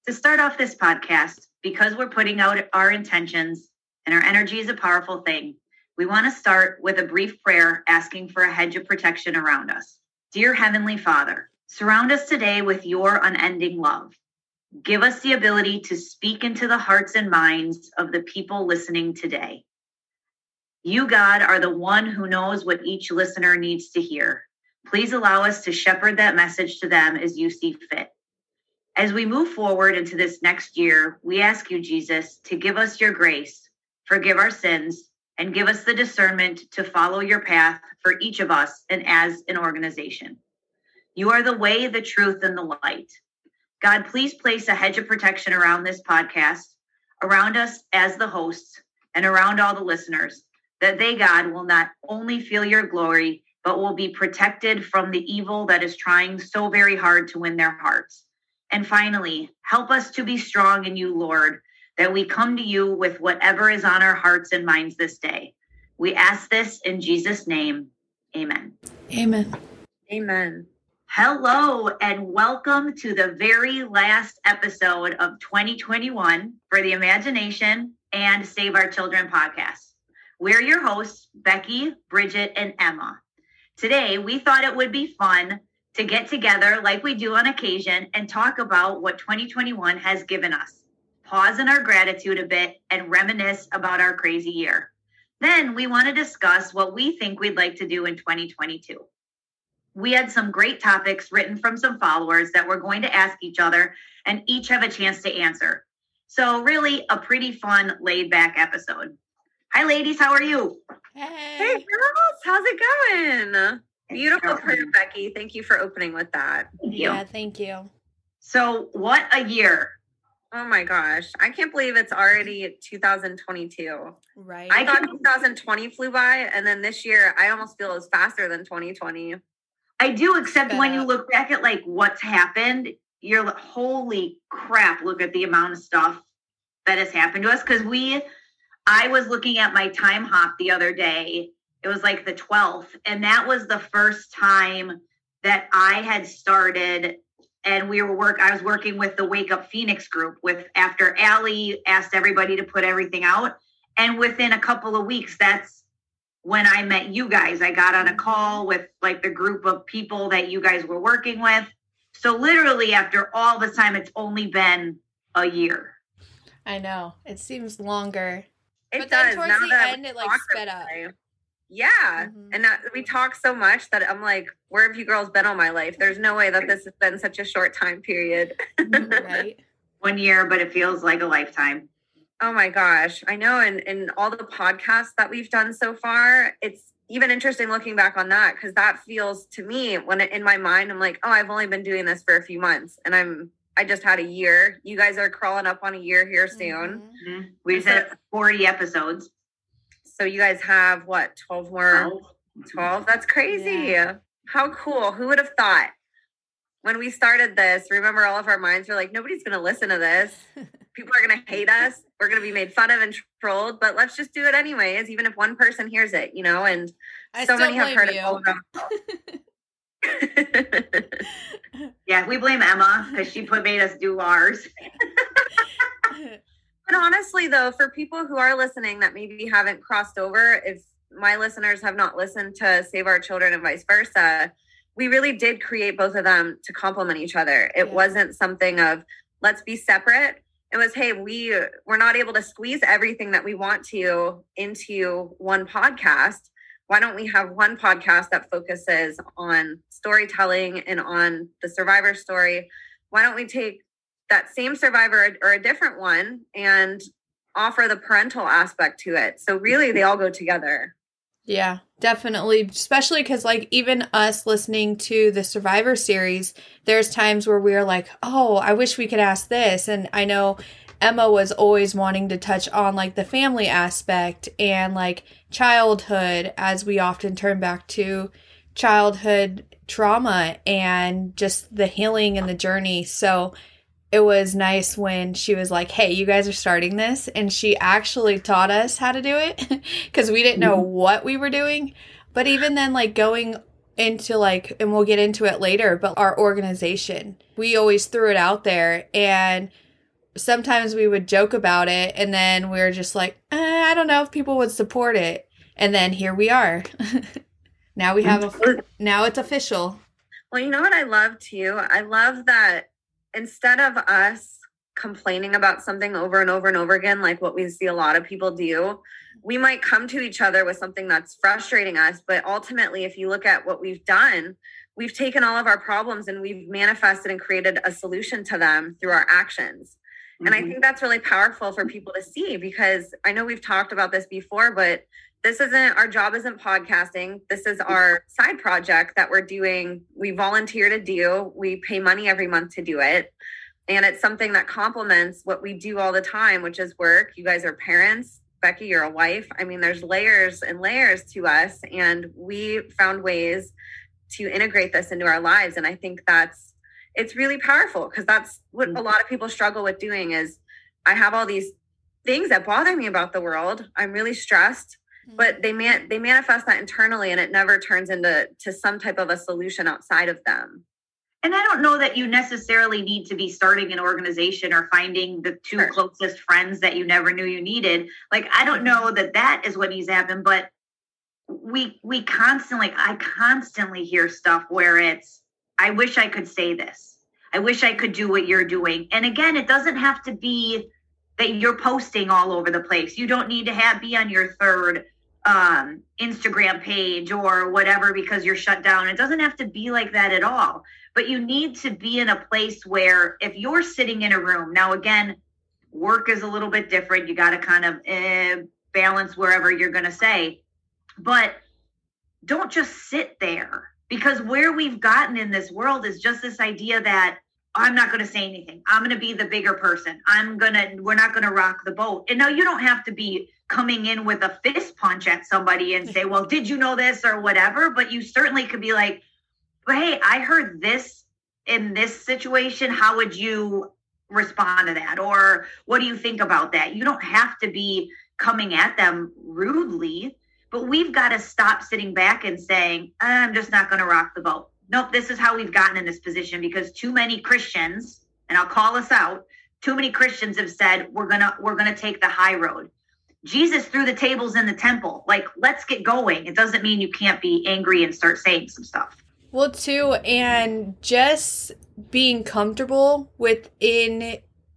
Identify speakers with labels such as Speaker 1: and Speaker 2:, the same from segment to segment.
Speaker 1: To start off this podcast, because we're putting out our intentions and our energy is a powerful thing, we want to start with a brief prayer asking for a hedge of protection around us. Dear Heavenly Father, surround us today with your unending love. Give us the ability to speak into the hearts and minds of the people listening today. You, God, are the one who knows what each listener needs to hear. Please allow us to shepherd that message to them as you see fit. As we move forward into this next year, we ask you, Jesus, to give us your grace, forgive our sins, and give us the discernment to follow your path for each of us and as an organization. You are the way, the truth, and the light. God, please place a hedge of protection around this podcast, around us as the hosts, and around all the listeners, that they, God, will not only feel your glory, but will be protected from the evil that is trying so very hard to win their hearts. And finally, help us to be strong in you, Lord, that we come to you with whatever is on our hearts and minds this day. We ask this in Jesus' name. Amen.
Speaker 2: Amen.
Speaker 3: Amen.
Speaker 1: Hello, and welcome to the very last episode of 2021 for the Imagination and Save Our Children podcast. We're your hosts, Becky, Bridget, and Emma. Today, we thought it would be fun to get together like we do on occasion and talk about what 2021 has given us. Pause in our gratitude a bit and reminisce about our crazy year. Then we want to discuss what we think we'd like to do in 2022. We had some great topics written from some followers that we're going to ask each other and each have a chance to answer. So really a pretty fun, laid-back episode. Hi, ladies. How are you?
Speaker 3: Hey, girls. How's it going? Beautiful prayer, Becky. Thank you for opening with that.
Speaker 1: Thank you.
Speaker 2: Yeah, thank you.
Speaker 1: So what a year.
Speaker 3: Oh my gosh. I can't believe it's already 2022.
Speaker 2: Right.
Speaker 3: I thought 2020 flew by, and then this year I almost feel it's faster than 2020.
Speaker 1: I do, except when you look back at like what's happened, you're like, holy crap, look at the amount of stuff that has happened to us. Because I was looking at my time hop the other day. It was like the 12th. And that was the first time that I had started and I was working with the Wake Up Phoenix group after Allie asked everybody to put everything out. And within a couple of weeks, that's when I met you guys. I got on a call with like the group of people that you guys were working with. So literally after all this time, it's only been a year.
Speaker 2: I know. It seems longer.
Speaker 3: But
Speaker 2: then towards the end, it like sped up.
Speaker 3: Yeah. Mm-hmm. And we talk so much that I'm like, where have you girls been all my life? There's no way that this has been such a short time period.
Speaker 2: Right.
Speaker 1: 1 year, but it feels like a lifetime.
Speaker 3: Oh my gosh. I know. And all the podcasts that we've done so far, it's even interesting looking back on that, because that feels to me in my mind, I'm like, oh, I've only been doing this for a few months and I just had a year. You guys are crawling up on a year here soon.
Speaker 1: Mm-hmm. We've had 40 episodes.
Speaker 3: So you guys have what, 12 more? 12? That's crazy. Yeah. How cool. Who would have thought when we started this? Remember, all of our minds were like, nobody's going to listen to this. People are going to hate us. We're going to be made fun of and trolled, but let's just do it anyways, even if one person hears it, and so many have heard it all around.
Speaker 1: Yeah, we blame Emma because she made us do ours.
Speaker 3: But honestly, though, for people who are listening that maybe haven't crossed over, if my listeners have not listened to Save Our Children and vice versa, we really did create both of them to complement each other. It wasn't something of let's be separate. It was, hey, we're not able to squeeze everything that we want to into one podcast. Why don't we have one podcast that focuses on storytelling and on the survivor story? Why don't we take that same survivor or a different one and offer the parental aspect to it? So really, they all go together.
Speaker 2: Yeah, definitely. Especially because like even us listening to the Survivor series, there's times where we're like, oh, I wish we could ask this. And I know Emma was always wanting to touch on like the family aspect and like childhood, as we often turn back to childhood trauma and just the healing and the journey. So it was nice when she was like, hey, you guys are starting this. And she actually taught us how to do it because we didn't know what we were doing. But even then, like going into like, and we'll get into it later, but our organization, we always threw it out there. And sometimes we would joke about it, and then we were just like, I don't know if people would support it. And then here we are. Now we have now it's official.
Speaker 3: Well, you know what I love too? I love that instead of us complaining about something over and over and over again, like what we see a lot of people do, we might come to each other with something that's frustrating us. But ultimately, if you look at what we've done, we've taken all of our problems and we've manifested and created a solution to them through our actions. Mm-hmm. And I think that's really powerful for people to see, because I know we've talked about this before, but our job isn't podcasting. This is our side project that we're doing. We volunteer to do. We pay money every month to do it. And it's something that complements what we do all the time, which is work. You guys are parents. Becky, you're a wife. I mean, there's layers and layers to us. And we found ways to integrate this into our lives. And I think it's really powerful, because that's what a lot of people struggle with doing is, I have all these things that bother me about the world. I'm really stressed. But they manifest that internally, and it never turns into some type of a solution outside of them.
Speaker 1: And I don't know that you necessarily need to be starting an organization or finding the two closest friends that you never knew you needed. Like, I don't know that is what needs to happen, but I constantly hear stuff where it's, I wish I could say this. I wish I could do what you're doing. And again, it doesn't have to be that you're posting all over the place. You don't need to be on your third Instagram page or whatever because you're shut down. It doesn't have to be like that at all. But you need to be in a place where if you're sitting in a room, now again, work is a little bit different. You got to kind of balance wherever you're going to say. But don't just sit there, because where we've gotten in this world is just this idea that I'm not going to say anything. I'm going to be the bigger person. We're not going to rock the boat. And now you don't have to be coming in with a fist punch at somebody and say, well, did you know this or whatever? But you certainly could be like, but hey, I heard this in this situation. How would you respond to that? Or what do you think about that? You don't have to be coming at them rudely, but we've got to stop sitting back and saying, I'm just not going to rock the boat. Nope, this is how we've gotten in this position, because too many Christians, and I'll call us out, too many Christians have said, we're gonna take the high road. Jesus threw the tables in the temple. Like, let's get going. It doesn't mean you can't be angry and start saying some stuff.
Speaker 2: Well, too, and just being comfortable within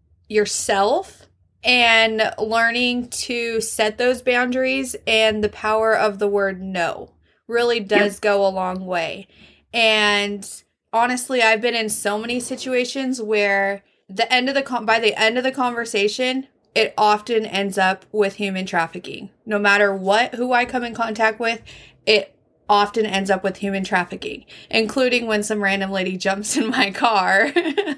Speaker 2: yourself and learning to set those boundaries, and the power of the word no really does go a long way. And honestly, I've been in so many situations where by the end of the conversation, it often ends up with human trafficking. No matter who I come in contact with, it often ends up with human trafficking, including when some random lady jumps in my car.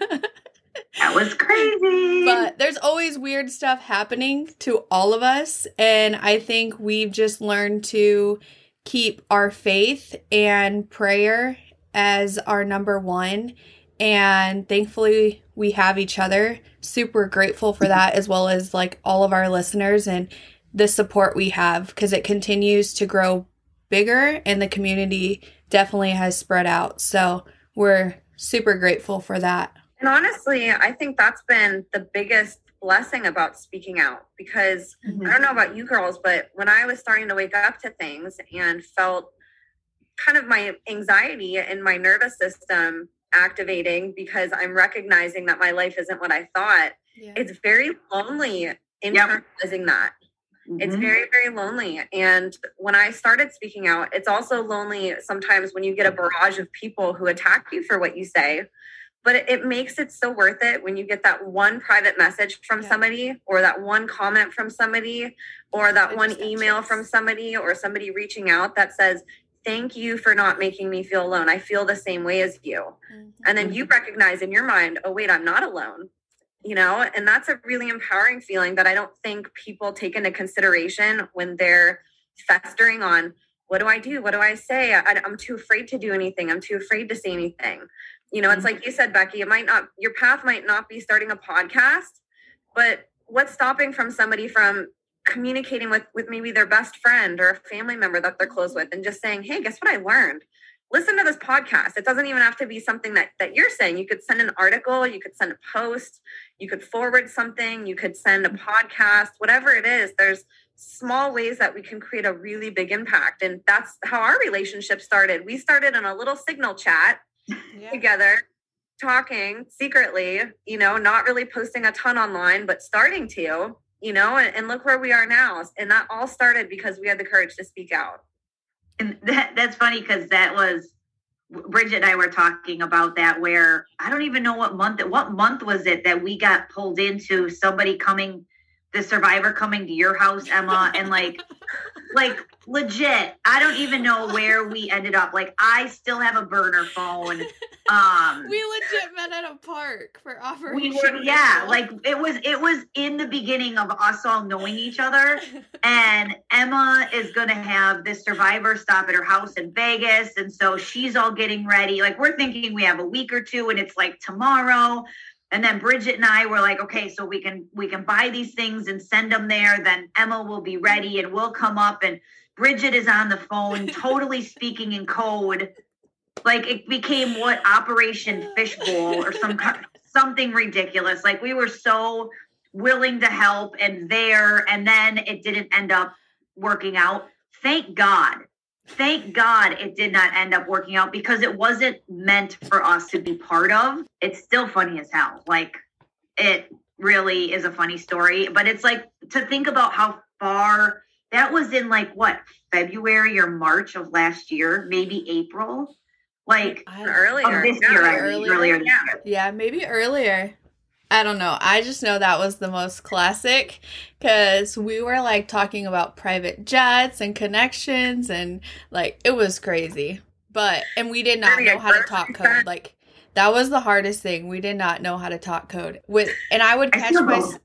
Speaker 1: That was crazy.
Speaker 2: But there's always weird stuff happening to all of us. And I think we've just learned to keep our faith and prayer as our number one. And thankfully we have each other. Super grateful for that, as well as like all of our listeners and the support we have, because it continues to grow bigger and the community definitely has spread out. So we're super grateful for that.
Speaker 3: And honestly, I think that's been the biggest blessing about speaking out, because I don't know about you girls, but when I was starting to wake up to things and felt kind of my anxiety and my nervous system activating because I'm recognizing that my life isn't what I thought, it's very lonely internalizing that. It's very, very lonely. And when I started speaking out, it's also lonely sometimes when you get a barrage of people who attack you for what you say. But it makes it so worth it when you get that one private message from somebody, or that one comment from somebody, or that one email from somebody, or somebody reaching out that says, thank you for not making me feel alone. I feel the same way as you. And then you recognize in your mind, oh, wait, I'm not alone. You know, and that's a really empowering feeling that I don't think people take into consideration when they're festering on, what do I do? What do I say? I'm too afraid to do anything. I'm too afraid to say anything. You know, it's like you said, Becky, your path might not be starting a podcast, but what's stopping somebody from communicating with maybe their best friend or a family member that they're close with and just saying, hey, guess what I learned? listen to this podcast. It doesn't even have to be something that you're saying. You could send an article, you could send a post, you could forward something, you could send a podcast, whatever it is. There's small ways that we can create a really big impact. And that's how our relationship started. We started in a little Signal chat together, talking secretly, not really posting a ton online, but starting to, and look where we are now. And that all started because we had the courage to speak out.
Speaker 1: And that's funny because that was Bridget and I were talking about that, where I don't even know what month was it that we got pulled into somebody coming, the survivor coming to your house, Emma, and like legit, I don't even know where we ended up. Like, I still have a burner phone.
Speaker 2: We legit met at a park for Operation.
Speaker 1: Like it was in the beginning of us all knowing each other. And Emma is gonna have this survivor stop at her house in Vegas, and so she's all getting ready. Like, we're thinking we have a week or two, and it's like tomorrow. And then Bridget and I were like, okay, so we can buy these things and send them there. Then Emma will be ready and we'll come up, and Bridget is on the phone, totally speaking in code. Like, it became what, Operation Fishbowl or something ridiculous. Like, we were so willing to help and there, and then it didn't end up working out. Thank God it did not end up working out, because it wasn't meant for us to be part of. It's still funny as hell. Like, it really is a funny story, but it's like, to think about how far that was in, like, what, February or March of last year, maybe April, like
Speaker 3: earlier
Speaker 1: this year. Earlier this year.
Speaker 2: Yeah, maybe earlier. I don't know. I just know that was the most classic, because we were like talking about private jets and connections, and like, it was crazy. And we did not know how to talk code. Like, that was the hardest thing. We did not know how to talk code. And I would catch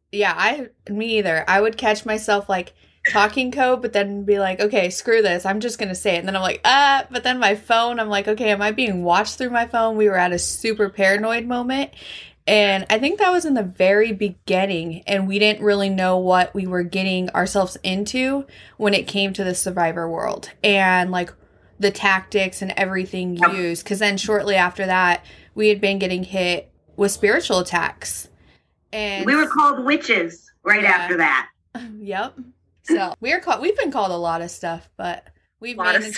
Speaker 2: me either. I would catch myself like talking code, but then be like, okay, screw this, I'm just gonna say it. And then I'm like, but then my phone, I'm like, okay, am I being watched through my phone? We were at a super paranoid moment. And I think that was in the very beginning, and we didn't really know what we were getting ourselves into when it came to the survivor world and like the tactics and everything used. Because then shortly after that, we had been getting hit with spiritual attacks, and
Speaker 1: we were called witches after that.
Speaker 2: Yep. So we've been called a lot of stuff, but we've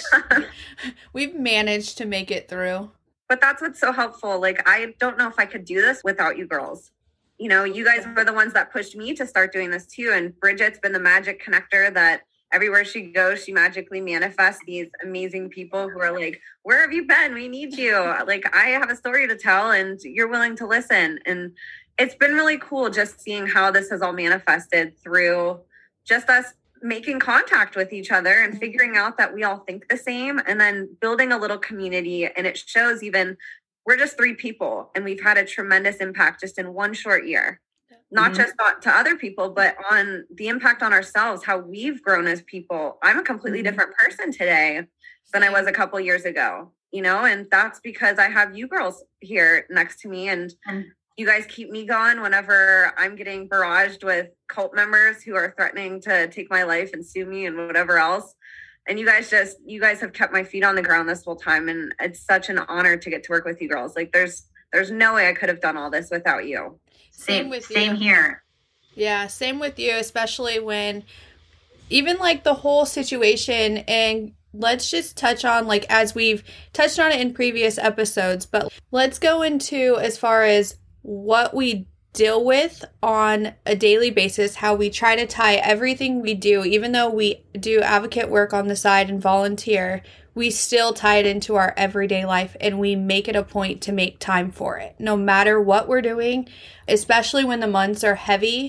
Speaker 2: managed to make it through.
Speaker 3: But that's what's so helpful. Like, I don't know if I could do this without you girls. You guys were the ones that pushed me to start doing this too. And Bridget's been the magic connector that everywhere she goes, she magically manifests these amazing people who are like, where have you been? We need you. Like, I have a story to tell and you're willing to listen. And it's been really cool just seeing how this has all manifested through just us making contact with each other and figuring out that we all think the same, and then building a little community. And it shows, even we're just 3 people, and we've had a tremendous impact just in one short year, not just to other people, but on the impact on ourselves, how we've grown as people. I'm a completely different person today than I was a couple years ago, and that's because I have you girls here next to me, and you guys keep me going whenever I'm getting barraged with cult members who are threatening to take my life and sue me and whatever else. And you guys have kept my feet on the ground this whole time. And it's such an honor to get to work with you girls. Like, there's no way I could have done all this without you.
Speaker 2: Same with you.
Speaker 1: Same here.
Speaker 2: Yeah, same with you, especially when even like the whole situation, and let's just touch on, like, as we've touched on it in previous episodes, but let's go into as far as what we deal with on a daily basis, how we try to tie everything we do, even though we do advocate work on the side and volunteer, we still tie it into our everyday life, and we make it a point to make time for it. No matter what we're doing, especially when the months are heavy,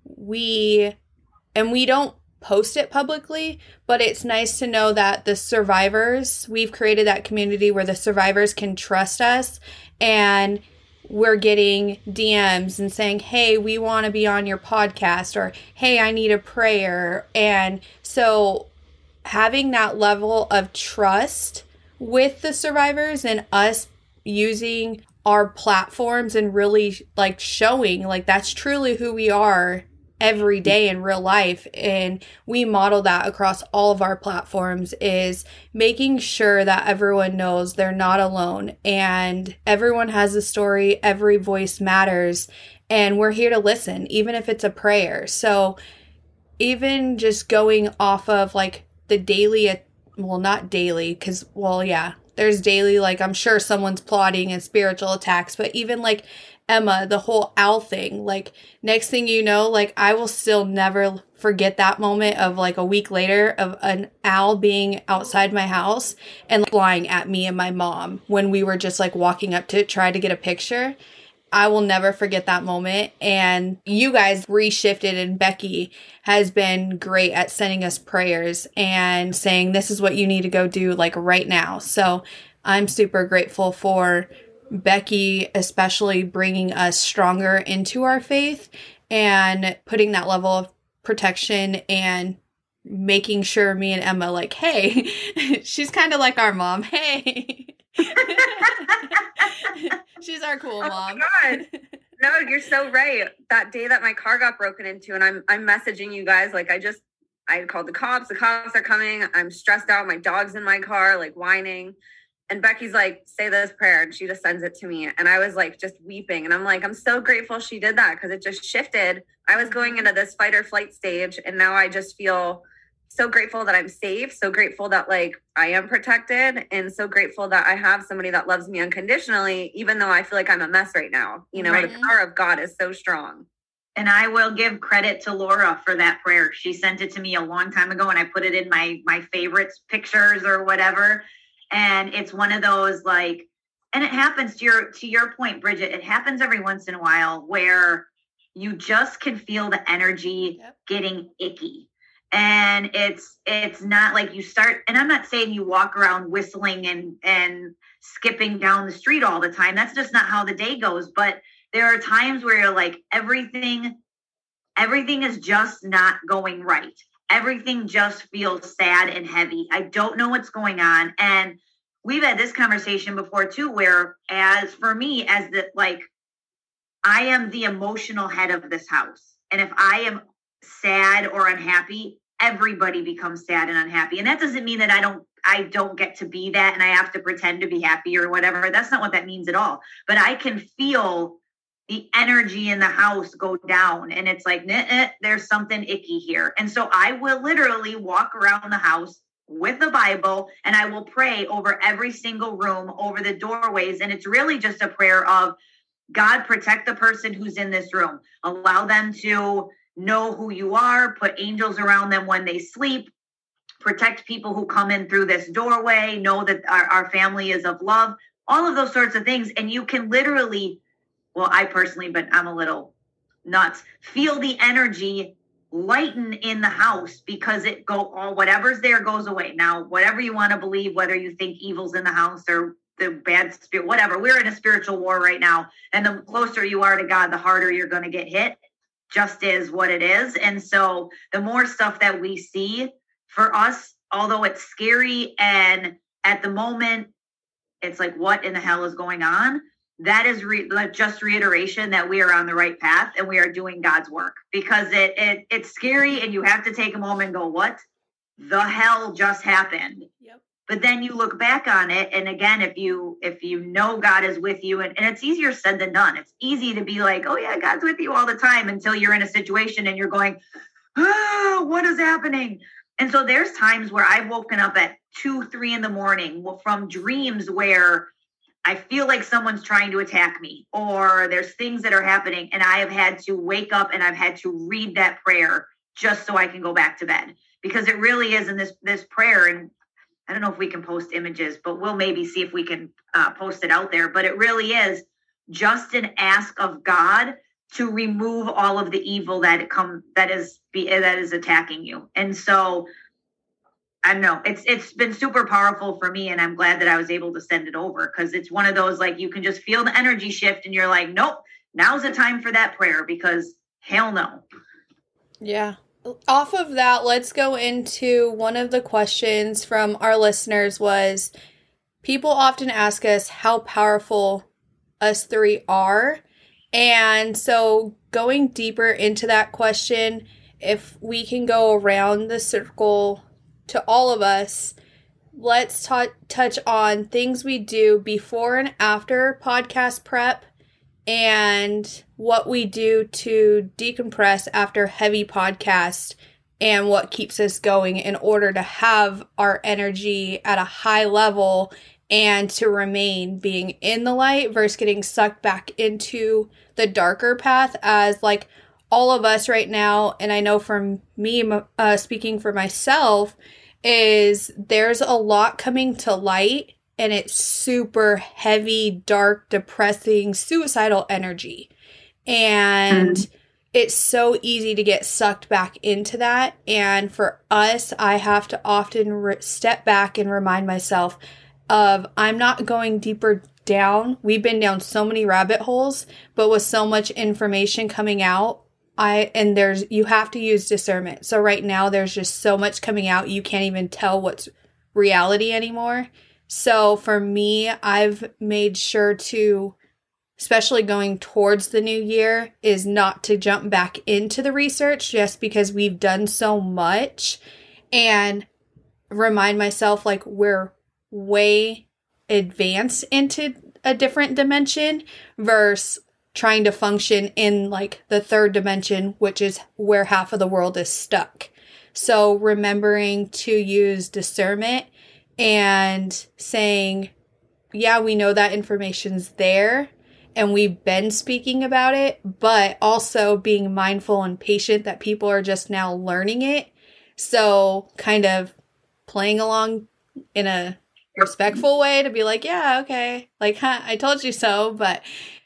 Speaker 2: we don't post it publicly, but it's nice to know that the survivors, we've created that community where the survivors can trust us, and we're getting DMs and saying, hey, we want to be on your podcast, or hey, I need a prayer. And so having that level of trust with the survivors and us using our platforms and really like showing like that's truly who we are every day in real life. And we model that across all of our platforms, is making sure that everyone knows they're not alone and everyone has a story. Every voice matters. And we're here to listen, even if it's a prayer. So even just going off of like the daily, well, not daily, because, well, yeah, there's daily, like I'm sure someone's plotting and spiritual attacks, but even like Emma, the whole owl thing, like next thing you know, like I will still never forget that moment of like a week later of an owl being outside my house and flying at me and my mom when we were just like walking up to it, try to get a picture. I will never forget that moment. And you guys reshifted, and Becky has been great at sending us prayers and saying, this is what you need to go do like right now. So I'm super grateful for Becky, especially bringing us stronger into our faith and putting that level of protection and making sure me and Emma like, hey, she's kind of like our mom. Hey. She's our cool mom.
Speaker 3: Oh my God. No, you're so right. That day that my car got broken into, and I'm messaging you guys, like I called the cops. The cops are coming. I'm stressed out. My dog's in my car, like whining. And Becky's like, say this prayer. And she just sends it to me. And I was like, just weeping. And I'm like, I'm so grateful she did that, because it just shifted. I was going into this fight or flight stage. And now I just feel so grateful that I'm safe, so grateful that like I am protected, and so grateful that I have somebody that loves me unconditionally, even though I feel like I'm a mess right now. You know, right. The power of God is so strong.
Speaker 1: And I will give credit to Laura for that prayer. She sent it to me a long time ago, and I put it in my favorites pictures or whatever. And it's one of those like, and it happens to your point, Bridget, it happens every once in a while where you just can feel the energy getting icky. And it's not like you start, and I'm not saying you walk around whistling and skipping down the street all the time. That's just not how the day goes. But there are times where you're like, everything is just not going right. Everything just feels sad and heavy. I don't know what's going on. And we've had this conversation before too, where as for me, as the, like, I am the emotional head of this house. And if I am sad or unhappy, everybody becomes sad and unhappy. And that doesn't mean that I don't get to be that and I have to pretend to be happy or whatever. That's not what that means at all. But I can feel the energy in the house go down, and it's like, there's something icky here. And so I will literally walk around the house with the Bible, and I will pray over every single room, over the doorways. And it's really just a prayer of, God, protect the person who's in this room. Allow them to know who you are. Put angels around them when they sleep. Protect people who come in through this doorway. Know that our family is of love. All of those sorts of things. And you can literally, well, I personally, but I'm a little nuts, feel the energy lighten in the house, because whatever's there goes away. Now, whatever you want to believe, whether you think evil's in the house or the bad spirit, whatever, we're in a spiritual war right now. And the closer you are to God, the harder you're going to get hit. Just is what it is. And so the more stuff that we see, for us, although it's scary and at the moment it's like, what in the hell is going on? That is just reiteration that we are on the right path and we are doing God's work, because it's scary and you have to take a moment and go, what the hell just happened? Yep. But then you look back on it. And again, if you know God is with you, and it's easier said than done. It's easy to be like, oh yeah, God's with you all the time, until you're in a situation and you're going, what is happening? And so there's times where I've woken up at 2-3 in the morning from dreams where I feel like someone's trying to attack me, or there's things that are happening, and I have had to wake up and I've had to read that prayer just so I can go back to bed, because it really is in this prayer. And I don't know if we can post images, but we'll maybe see if we can post it out there. But it really is just an ask of God to remove all of the evil that is attacking you. And so I don't know, it's been super powerful for me, and I'm glad that I was able to send it over, because it's one of those, like, you can just feel the energy shift and you're like, nope, now's the time for that prayer, because hell no.
Speaker 2: Yeah. Off of that, let's go into one of the questions from our listeners was, people often ask us how powerful us three are. And so going deeper into that question, if we can go around the circle to all of us, let's touch on things we do before and after podcast prep and what we do to decompress after heavy podcast and what keeps us going in order to have our energy at a high level and to remain being in the light versus getting sucked back into the darker path, as like all of us right now, and I know from me speaking for myself, is there's a lot coming to light and it's super heavy, dark, depressing, suicidal energy. And it's so easy to get sucked back into that. And for us, I have to often step back and remind myself of I'm not going deeper down. We've been down so many rabbit holes, but with so much information coming out, you have to use discernment. So right now there's just so much coming out, you can't even tell what's reality anymore. So for me, I've made sure to, especially going towards the new year, is not to jump back into the research just because we've done so much, and remind myself like we're way advanced into a different dimension versus trying to function in like the third dimension, which is where half of the world is stuck. So remembering to use discernment and saying, yeah, we know that information's there and we've been speaking about it, but also being mindful and patient that people are just now learning it. So kind of playing along in a respectful way to be like, yeah, okay, like, I told you so, but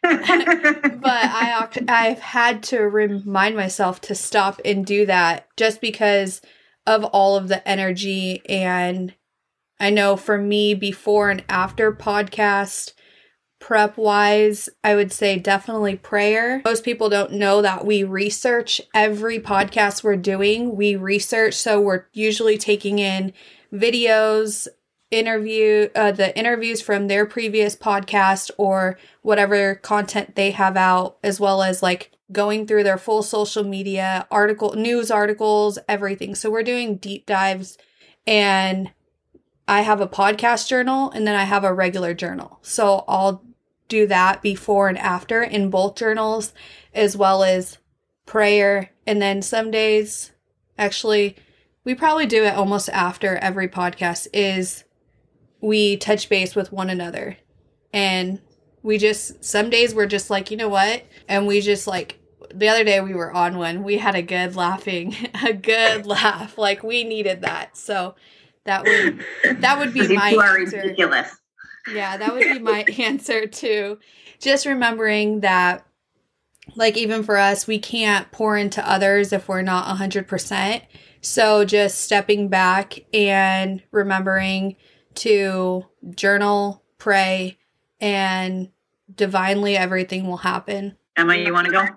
Speaker 2: I've had to remind myself to stop and do that just because of all of the energy. And I know for me, before and after podcast prep wise, I would say definitely prayer. Most people don't know that we research every podcast we're doing. We research, so we're usually taking in videos, the interviews from their previous podcast or whatever content they have out, as well as like going through their full social media, news articles, everything. So we're doing deep dives, and I have a podcast journal and then I have a regular journal. So I'll do that before and after in both journals, as well as prayer. And then some days, actually, we probably do it almost after every podcast, is we touch base with one another. And some days we're just like, you know what? And we just like, the other day we were on one, we had a good laugh. Like we needed that. So that would be my answer.
Speaker 1: Ridiculous.
Speaker 2: Yeah, that would be my answer too. Just remembering that, like, even for us, we can't pour into others if we're not 100%. So just stepping back and remembering to journal, pray, and divinely everything will happen.
Speaker 1: Emma, you want to go?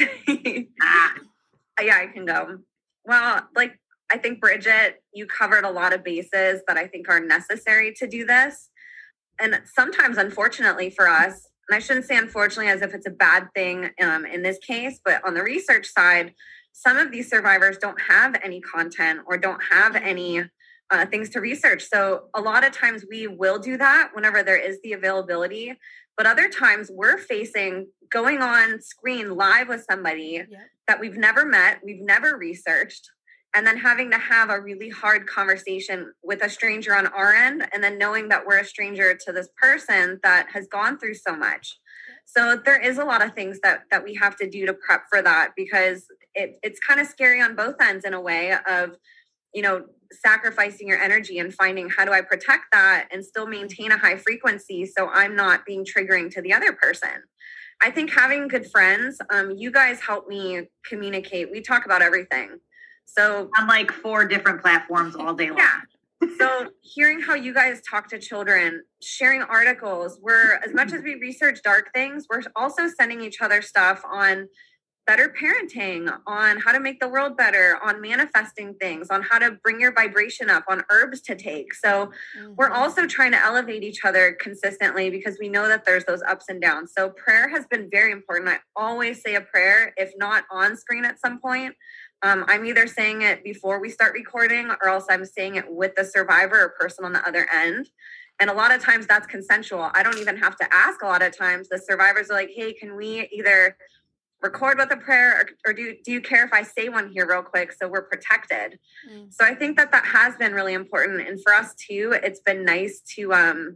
Speaker 3: Yeah, I can go. Well, like, I think, Bridget, you covered a lot of bases that I think are necessary to do this. And sometimes, unfortunately for us, and I shouldn't say unfortunately as if it's a bad thing in this case, but on the research side, some of these survivors don't have any content or don't have any things to research. So a lot of times we will do that whenever there is the availability. But other times we're facing going on screen live with somebody that we've never met, we've never researched, and then having to have a really hard conversation with a stranger on our end, and then knowing that we're a stranger to this person that has gone through so much. So there is a lot of things that we have to do to prep for that, because it's kind of scary on both ends in a way of, sacrificing your energy and finding, how do I protect that and still maintain a high frequency so I'm not being triggering to the other person. I think having good friends, you guys help me communicate. We talk about everything. So
Speaker 1: on like 4 different platforms all day long.
Speaker 3: Yeah. So hearing how you guys talk to children, sharing articles, as much as we research dark things, we're also sending each other stuff on better parenting, on how to make the world better, on manifesting things, on how to bring your vibration up, on herbs to take. So we're also trying to elevate each other consistently because we know that there's those ups and downs. So prayer has been very important. I always say a prayer, if not on screen at some point. I'm either saying it before we start recording or else I'm saying it with the survivor or person on the other end. And a lot of times that's consensual. I don't even have to ask a lot of times. The survivors are like, hey, can we either record with a prayer or do you care if I say one here real quick so we're protected? So I think that has been really important. And for us too, it's been nice to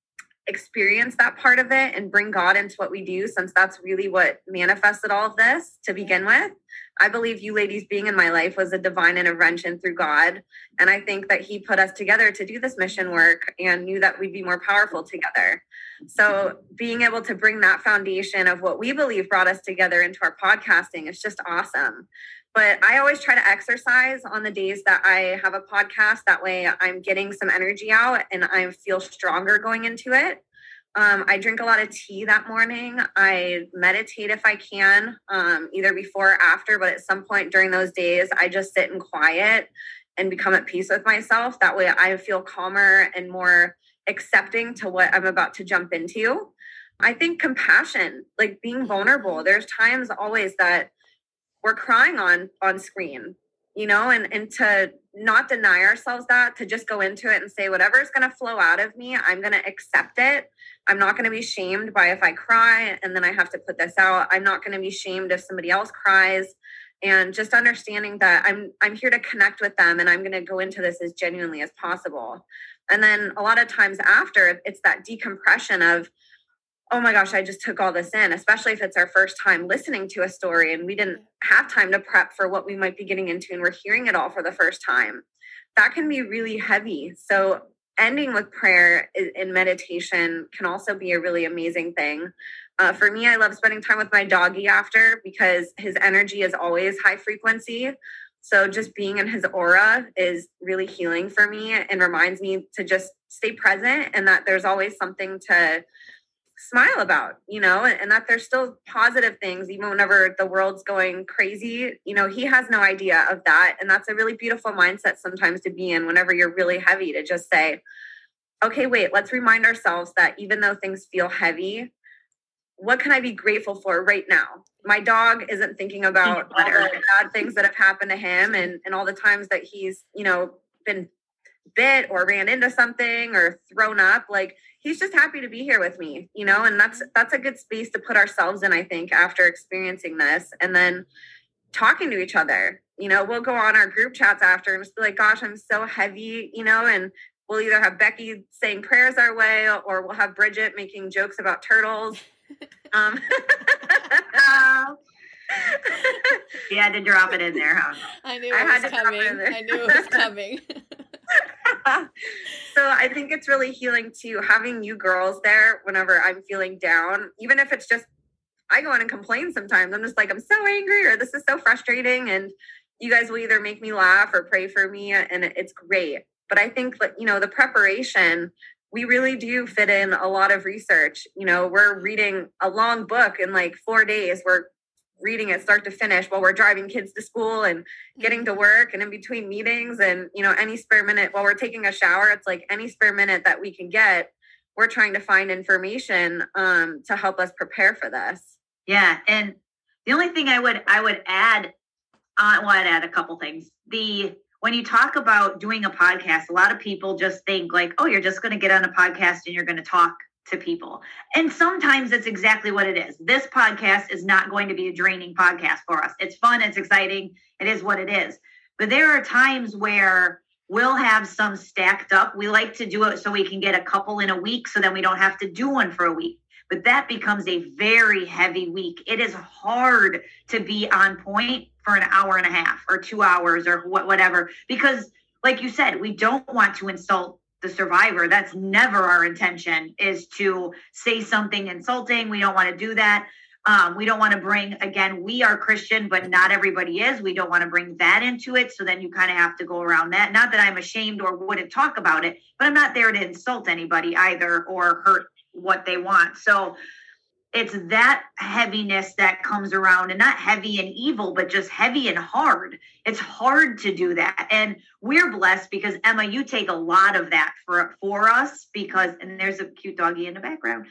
Speaker 3: experience that part of it and bring God into what we do, since that's really what manifested all of this to begin with. I believe you ladies being in my life was a divine intervention through God. And I think that he put us together to do this mission work and knew that we'd be more powerful together. So being able to bring that foundation of what we believe brought us together into our podcasting is just awesome. But I always try to exercise on the days that I have a podcast. That way I'm getting some energy out and I feel stronger going into it. I drink a lot of tea that morning. I meditate if I can, either before or after, but at some point during those days, I just sit in quiet and become at peace with myself. That way I feel calmer and more accepting to what I'm about to jump into. I think compassion, like being vulnerable. There's times always that we're crying on screen, you know, and to not deny ourselves that, to just go into it and say, whatever is going to flow out of me, I'm going to accept it. I'm not going to be shamed by if I cry and then I have to put this out. I'm not going to be shamed if somebody else cries. And just understanding that I'm here to connect with them and I'm going to go into this as genuinely as possible. And then a lot of times after, it's that decompression of, oh my gosh, I just took all this in, especially if it's our first time listening to a story and we didn't have time to prep for what we might be getting into and we're hearing it all for the first time. That can be really heavy. So ending with prayer and meditation can also be a really amazing thing. For me, I love spending time with my doggy after because his energy is always high frequency. So just being in his aura is really healing for me and reminds me to just stay present and that there's always something to smile about, you know, and that there's still positive things, even whenever the world's going crazy. You know, he has no idea of that. And that's a really beautiful mindset sometimes to be in whenever you're really heavy, to just say, okay, wait, let's remind ourselves that even though things feel heavy, what can I be grateful for right now? My dog isn't thinking about all the bad things that have happened to him and all the times that he's, you know, been bit or ran into something or thrown up. Like, he's just happy to be here with me, you know, and that's a good space to put ourselves in, I think, after experiencing this. And then talking to each other, you know, we'll go on our group chats after and just be like, gosh, I'm so heavy, you know, and we'll either have Becky saying prayers our way or we'll have Bridget making jokes about turtles.
Speaker 1: You had to drop it in there, huh?
Speaker 2: I knew it was coming.
Speaker 3: So I think it's really healing too, having you girls there whenever I'm feeling down, even if it's just, I go in and complain sometimes. I'm just like, I'm so angry or this is so frustrating. And you guys will either make me laugh or pray for me. And it's great. But I think that, you know, the preparation, we really do fit in a lot of research. You know, we're reading a long book in like 4 days. We're reading it start to finish while we're driving kids to school and getting to work and in between meetings. And, you know, any spare minute while we're taking a shower, it's like any spare minute that we can get, we're trying to find information to help us prepare for this.
Speaker 1: Yeah. And the only thing I would add, I'd add a couple things. When you talk about doing a podcast, a lot of people just think like, oh, you're just going to get on a podcast and you're going to talk to people. And sometimes it's exactly what it is. This podcast is not going to be a draining podcast for us. It's fun. It's exciting. It is what it is. But there are times where we'll have some stacked up. We like to do it so we can get a couple in a week so then we don't have to do one for a week. But that becomes a very heavy week. It is hard to be on point for an hour and a half or 2 hours or whatever, because like you said, we don't want to insult the survivor. That's never our intention, is to say something insulting. We don't want to do that. We don't want to bring, again, we are Christian, but not everybody is. We don't want to bring that into it. So then you kind of have to go around that. Not that I'm ashamed or wouldn't talk about it, but I'm not there to insult anybody either or hurt what they want. So it's that heaviness that comes around, and not heavy and evil, but just heavy and hard. It's hard to do that. And we're blessed because, Emma, you take a lot of that for us because, and there's a cute doggy in the background.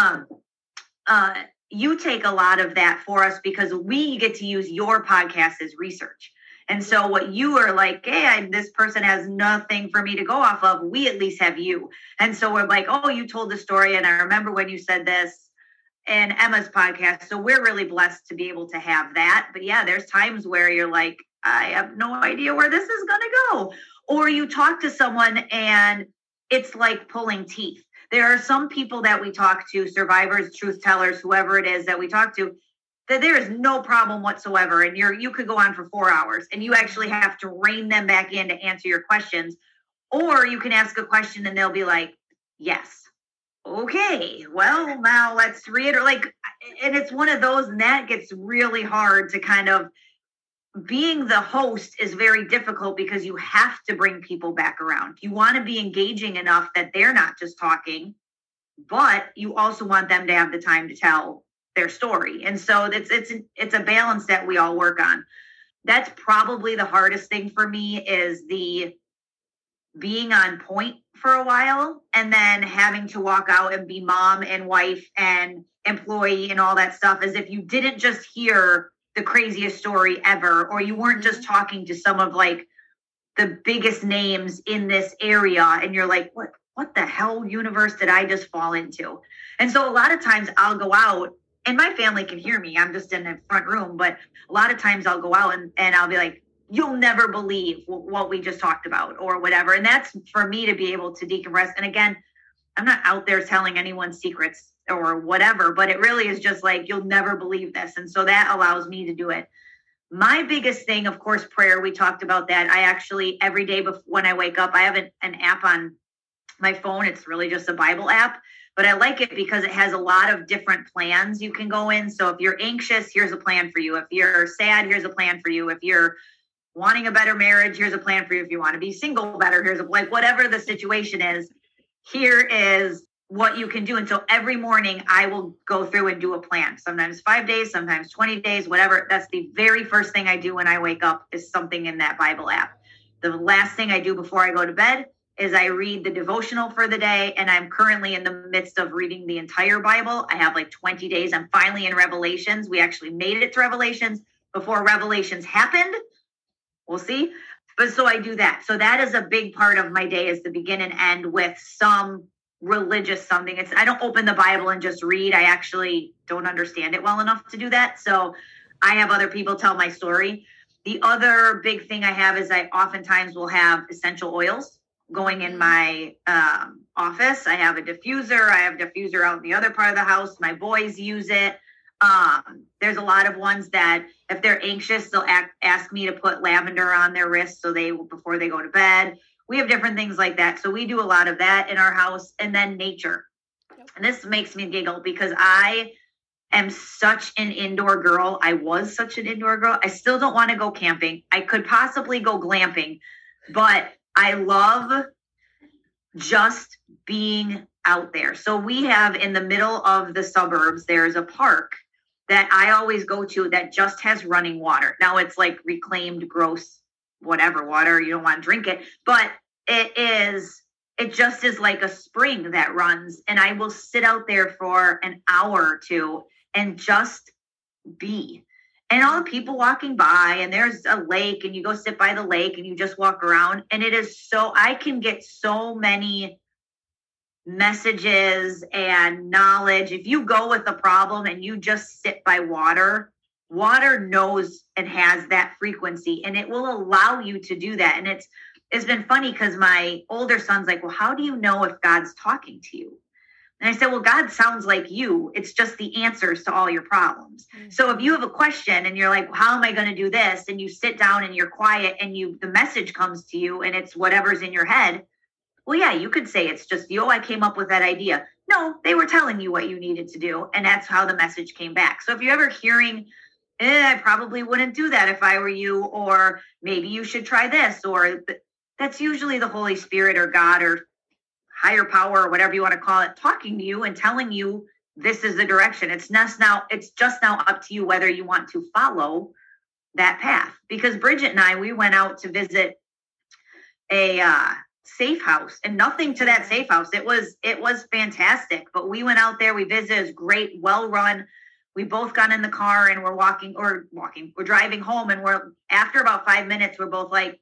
Speaker 1: You take a lot of that for us because we get to use your podcast as research. And so what you are like, hey, this person has nothing for me to go off of. We at least have you. And so we're like, oh, you told the story. And I remember when you said this in Emma's podcast. So we're really blessed to be able to have that. But yeah, there's times where you're like, I have no idea where this is going to go. Or you talk to someone and it's like pulling teeth. There are some people that we talk to, survivors, truth tellers, whoever it is that we talk to, that there is no problem whatsoever. And you could go on for 4 hours and you actually have to rein them back in to answer your questions. Or you can ask a question and they'll be like, yes. Okay, well, now let's reiterate. Like, and it's one of those, and that gets really hard to kind of, being the host is very difficult because you have to bring people back around. You want to be engaging enough that they're not just talking, but you also want them to have the time to tell their story. And so it's a balance that we all work on. That's probably the hardest thing for me, is the being on point for a while and then having to walk out and be mom and wife and employee and all that stuff, as if you didn't just hear the craziest story ever, or you weren't just talking to some of like the biggest names in this area. And you're like, what the hell universe did I just fall into? And so a lot of times I'll go out, and my family can hear me. I'm just in the front room, but a lot of times I'll go out and I'll be like, you'll never believe what we just talked about or whatever. And that's for me to be able to decompress. And again, I'm not out there telling anyone's secrets or whatever, but it really is just like, you'll never believe this. And so that allows me to do it. My biggest thing, of course, prayer. We talked about that. I actually, every day when I wake up, I have an app on my phone. It's really just a Bible app, but I like it because it has a lot of different plans you can go in. So if you're anxious, here's a plan for you. If you're sad, here's a plan for you. If you're wanting a better marriage, here's a plan for you. If you want to be single better, here's like whatever the situation is, here is what you can do. And so every morning I will go through and do a plan, sometimes 5 days, sometimes 20 days, whatever. That's the very first thing I do when I wake up, is something in that Bible app. The last thing I do before I go to bed is I read the devotional for the day. And I'm currently in the midst of reading the entire Bible. I have like 20 days. I'm finally in Revelations. We actually made it to Revelations before Revelations happened. We'll see. But so I do that. So that is a big part of my day, is the begin and end with some religious something. I don't open the Bible and just read. I actually don't understand it well enough to do that. So I have other people tell my story. The other big thing I have is I oftentimes will have essential oils going in my office. I have a diffuser. I have a diffuser out in the other part of the house. My boys use it. There's a lot of ones that if they're anxious, they'll ask me to put lavender on their wrists before they go to bed. We have different things like that. So we do a lot of that in our house. And then nature. And this makes me giggle because I am such an indoor girl. I was such an indoor girl. I still don't want to go camping. I could possibly go glamping, but I love just being out there. So we have, in the middle of the suburbs, there's a park that I always go to that just has running water. Now it's like reclaimed, gross, whatever water. You don't want to drink it, but it just is like a spring that runs. And I will sit out there for an hour or two and just be. And all the people walking by, and there's a lake, and you go sit by the lake and you just walk around. And it is I can get so many messages and knowledge. If you go with a problem and you just sit by water knows and has that frequency, and it will allow you to do that. And it's been funny because my older son's like, well, how do you know if God's talking to you? And I said, well, God sounds like you. It's just the answers to all your problems. Mm-hmm. So if you have a question and you're like, well, how am I going to do this? And you sit down and you're quiet and the message comes to you and it's whatever's in your head. Well, yeah, you could say it's just, I came up with that idea. No, they were telling you what you needed to do. And that's how the message came back. So if you're ever hearing, I probably wouldn't do that if I were you, or maybe you should try this, or that's usually the Holy Spirit or God or higher power or whatever you want to call it, talking to you and telling you this is the direction. It's just now up to you whether you want to follow that path. Because Bridget and I, we went out to visit a safe house, and nothing to that safe house. It was fantastic, but we went out there, we visited. It was great, well run. We both got in the car and we're driving home, and after about 5 minutes, we're both like,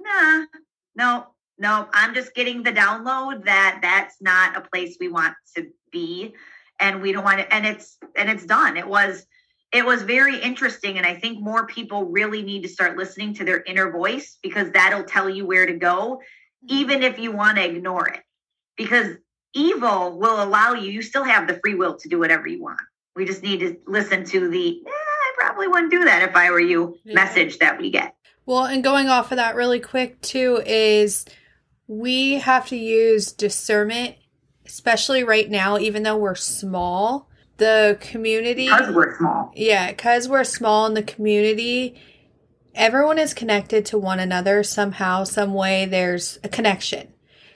Speaker 1: no, I'm just getting the download that that's not a place we want to be, and we don't want it. And it's done. It was very interesting. And I think more people really need to start listening to their inner voice, because that'll tell you where to go, even if you want to ignore it, because evil will allow you still have the free will to do whatever you want. We just need to listen to the, I probably wouldn't do that if I were you message that we get.
Speaker 2: Well, and going off of that really quick too, is we have to use discernment, especially right now, even though we're small, the community.
Speaker 1: Because we're small.
Speaker 2: Yeah, because we're small in the community, everyone is connected to one another somehow, some way. There's a connection.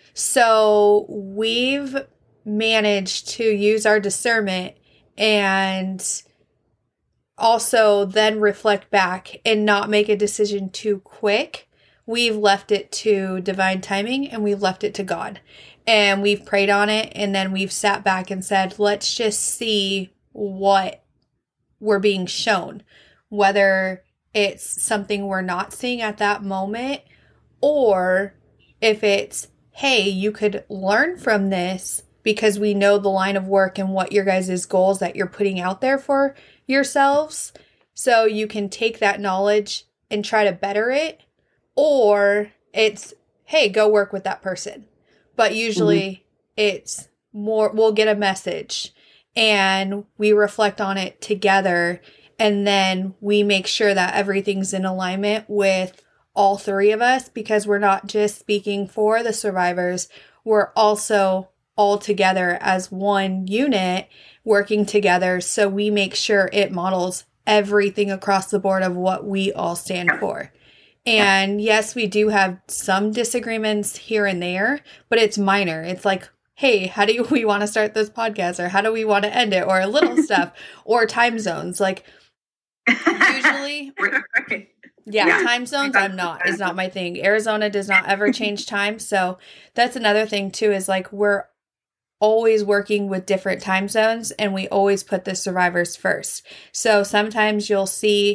Speaker 2: So we've managed to use our discernment and also then reflect back and not make a decision too quick. We've left it to divine timing, and we've left it to God, and we've prayed on it. And then we've sat back and said, let's just see what we're being shown, whether it's something we're not seeing at that moment, or if it's, hey, you could learn from this because we know the line of work and what your guys' goals that you're putting out there for yourselves. So you can take that knowledge and try to better it. Or it's, hey, go work with that person. But usually it's more, we'll get a message and we reflect on it together. And then we make sure that everything's in alignment with all three of us, because we're not just speaking for the survivors. We're also all together as one unit working together. So we make sure it models everything across the board of what we all stand for. And yes, we do have some disagreements here and there, but it's minor. It's like, hey, how do we want to start this podcast? Or how do we want to end it? Or little stuff, or time zones. Like usually, time zones is not my thing. Arizona does not ever change time. So that's another thing too, is like, we're always working with different time zones, and we always put the survivors first. So sometimes you'll see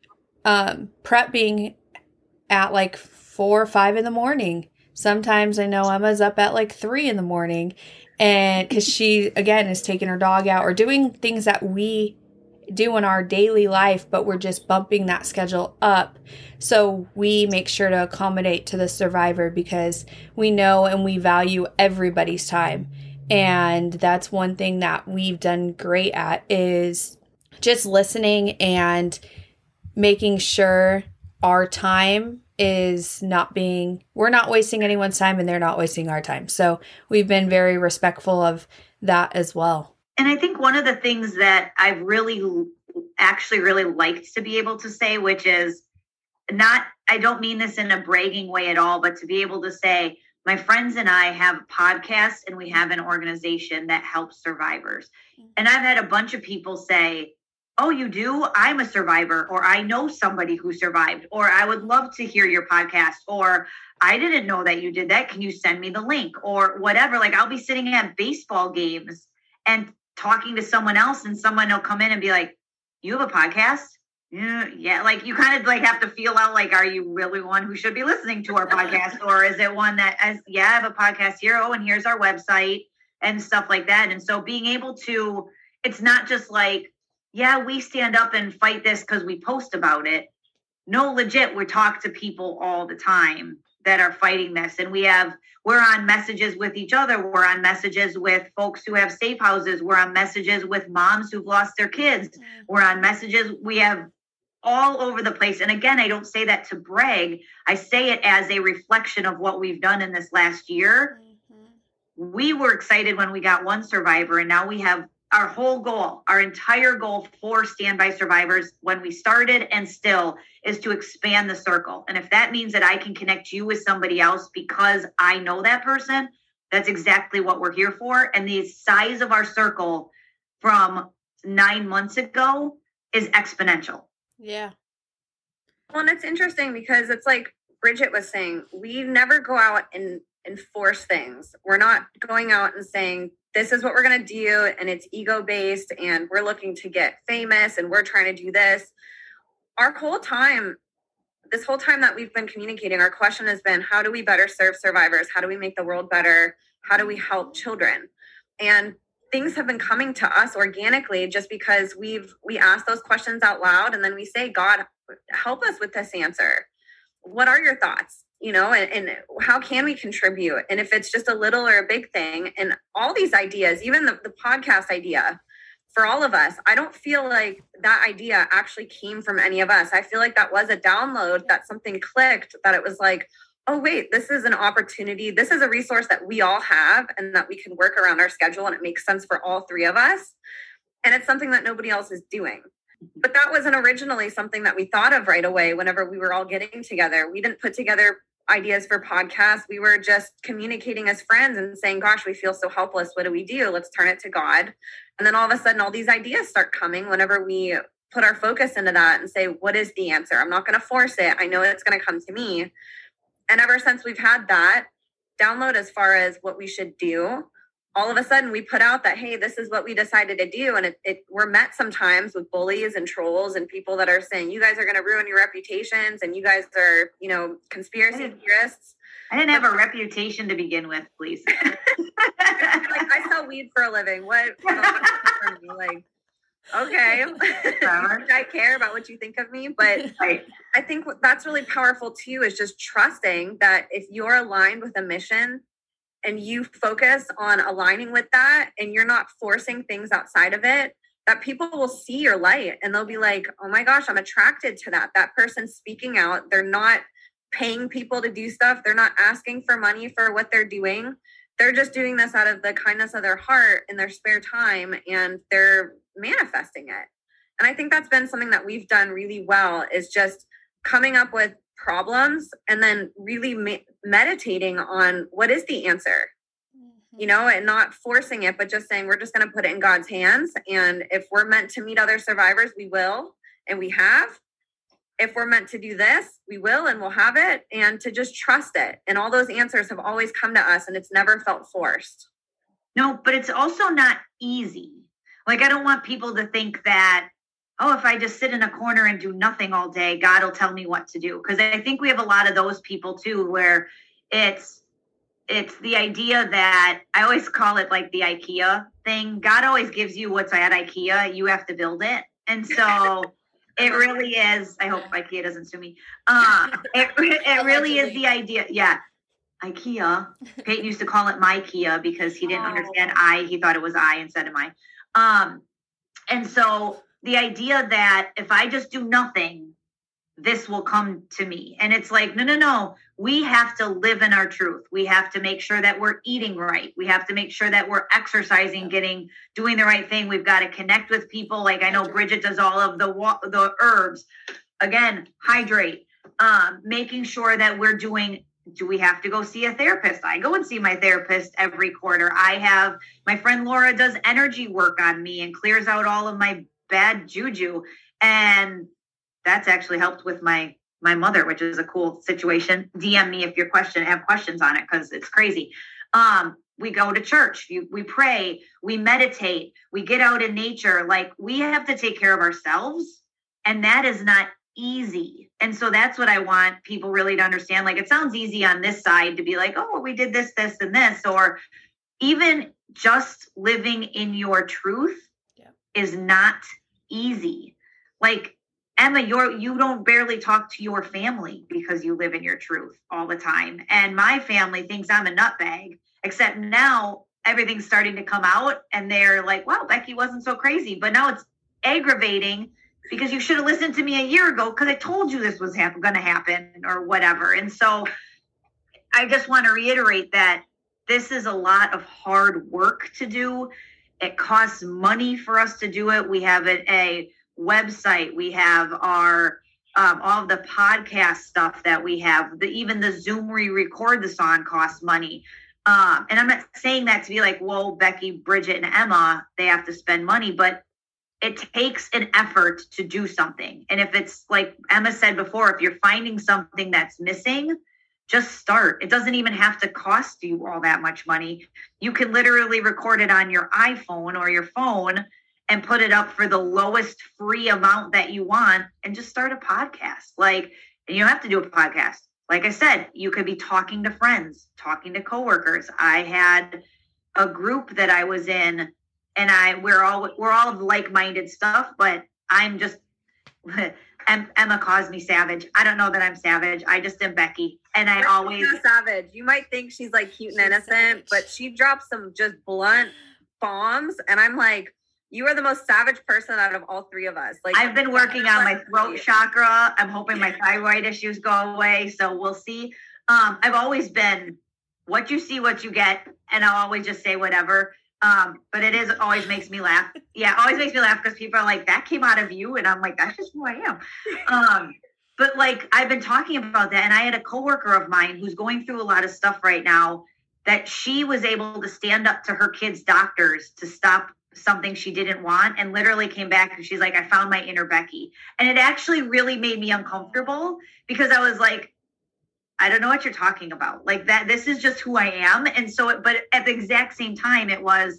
Speaker 2: prep being at like 4 or 5 in the morning. Sometimes I know Emma's up at like 3 in the morning, and because she, again, is taking her dog out or doing things that we do in our daily life, but we're just bumping that schedule up. So we make sure to accommodate to the survivor, because we know and we value everybody's time. And that's one thing that we've done great at, is just listening and making sure our time is we're not wasting anyone's time, and they're not wasting our time. So we've been very respectful of that as well.
Speaker 1: And I think one of the things that I've really liked to be able to say, which is I don't mean this in a bragging way at all, but to be able to say, my friends and I have a podcast, and we have an organization that helps survivors. And I've had a bunch of people say, oh, you do? I'm a survivor, or I know somebody who survived, or I would love to hear your podcast, or I didn't know that you did that. Can you send me the link, or whatever? Like, I'll be sitting at baseball games and talking to someone else, and someone will come in and be like, you have a podcast? Yeah. Like, you kind of like have to feel out, like, are you really one who should be listening to our podcast? Or is it one that, I have a podcast here. Oh, and here's our website and stuff like that. And so being able to, it's not just like, we stand up and fight this because we post about it. No, legit, we talk to people all the time that are fighting this. And we're on messages with each other. We're on messages with folks who have safe houses. We're on messages with moms who've lost their kids. We're on messages. We have all over the place. And again, I don't say that to brag. I say it as a reflection of what we've done in this last year. Mm-hmm. We were excited when we got one survivor, and now we have our whole goal, our entire goal for Standby Survivors when we started and still is to expand the circle. And if that means that I can connect you with somebody else because I know that person, that's exactly what we're here for. And the size of our circle from 9 months ago is exponential.
Speaker 2: Yeah.
Speaker 3: Well, and it's interesting because it's like Bridget was saying, we never go out and enforce things. We're not going out and saying, this is what we're going to do, and it's ego-based, and we're looking to get famous, and we're trying to do this. Our whole time, this whole time that we've been communicating, our question has been, how do we better serve survivors? How do we make the world better? How do we help children? And things have been coming to us organically just because we ask those questions out loud, and then we say, God, help us with this answer. What are your thoughts? And how can we contribute? And if it's just a little or a big thing, and all these ideas, even the podcast idea for all of us, I don't feel like that idea actually came from any of us. I feel like that was a download, that something clicked, that it was like, oh, wait, this is an opportunity. This is a resource that we all have and that we can work around our schedule, and it makes sense for all three of us. And it's something that nobody else is doing. But that wasn't originally something that we thought of right away whenever we were all getting together. We didn't put together ideas for podcasts. We were just communicating as friends and saying, gosh, we feel so helpless. What do we do? Let's turn it to God. And then all of a sudden, all these ideas start coming whenever we put our focus into that and say, what is the answer? I'm not going to force it. I know it's going to come to me. And ever since we've had that download as far as what we should do, all of a sudden we put out that, hey, this is what we decided to do. And we're met sometimes with bullies and trolls and people that are saying, you guys are going to ruin your reputations, and you guys are, conspiracy theorists.
Speaker 1: I didn't have a reputation to begin with, please.
Speaker 3: Like, I sell weed for a living. What? Like, okay. I care about what you think of me. But
Speaker 1: right.
Speaker 3: I think that's really powerful too, is just trusting that if you're aligned with a mission and you focus on aligning with that, and you're not forcing things outside of it, that people will see your light and they'll be like, oh my gosh, I'm attracted to that. That person's speaking out. They're not paying people to do stuff. They're not asking for money for what they're doing. They're just doing this out of the kindness of their heart in their spare time, and they're manifesting it. And I think that's been something that we've done really well, is just coming up with problems and then really meditating on what is the answer, and not forcing it, but just saying, we're just going to put it in God's hands. And if we're meant to meet other survivors, we will, and we have. If we're meant to do this, we will, and we'll have it, and to just trust it. And all those answers have always come to us, and it's never felt forced.
Speaker 1: No, but it's also not easy. Like, I don't want people to think that, oh, if I just sit in a corner and do nothing all day, God will tell me what to do. Because I think we have a lot of those people too, where it's the idea that, I always call it like the IKEA thing. God always gives you what's at IKEA. You have to build it. And so it really is. I hope IKEA doesn't sue me. It really is the idea. Yeah. IKEA. Peyton used to call it my Kia because he didn't understand he thought it was I instead of my. And so the idea that if I just do nothing, this will come to me. And it's like, no. We have to live in our truth. We have to make sure that we're eating right. We have to make sure that we're exercising, doing the right thing. We've got to connect with people. Like, I know Bridget does all of the herbs. Again, hydrate. Making sure that we're doing. Do we have to go see a therapist? I go and see my therapist every quarter. My friend Laura does energy work on me and clears out all of my bad juju. And that's actually helped with my mother, which is a cool situation. DM me if you have questions on it, because it's crazy. We go to church, we pray, we meditate, we get out in nature. Like, we have to take care of ourselves, and that is not easy. And so that's what I want people really to understand. Like, it sounds easy on this side to be like, oh, well, we did this, and this, or even just living in your truth is not easy. Like, Emma, you don't barely talk to your family because you live in your truth all the time. And my family thinks I'm a nutbag, except now everything's starting to come out and they're like, wow, Becky wasn't so crazy. But now it's aggravating because you should have listened to me a year ago because I told you this was going to happen or whatever. And so I just want to reiterate that this is a lot of hard work to do. It costs money for us to do it. We have a website. We have our all of the podcast stuff that we have. Even the Zoom we record this on costs money. And I'm not saying that to be like, whoa, Becky, Bridget, and Emma, they have to spend money, but it takes an effort to do something. And if it's like Emma said before, if you're finding something that's missing, just start. It doesn't even have to cost you all that much money. You can literally record it on your iPhone or your phone and put it up for the lowest free amount that you want and just start a podcast. Like, and you don't have to do a podcast. Like I said, you could be talking to friends, talking to coworkers. I had a group that I was in, and we're all like-minded stuff, but I'm just Emma calls me savage. I don't know that I'm savage. I just am Becky. And I always
Speaker 3: savage. You might think she's like cute and innocent, but she drops some just blunt bombs, and I'm like, you are the most savage person out of all three of us. Like,
Speaker 1: I've been working on my throat chakra. I'm hoping my thyroid issues go away. So we'll see. I've always been what you see, what you get. And I'll always just say whatever. But it always makes me laugh. Yeah, always makes me laugh because people are like, that came out of you. And I'm like, that's just who I am. But like, I've been talking about that. And I had a coworker of mine who's going through a lot of stuff right now, that she was able to stand up to her kids' doctors to stop something she didn't want, and literally came back and she's like, I found my inner Becky. And it actually really made me uncomfortable because I was like, I don't know what you're talking about. Like that, this is just who I am. And so, but at the exact same time, it was,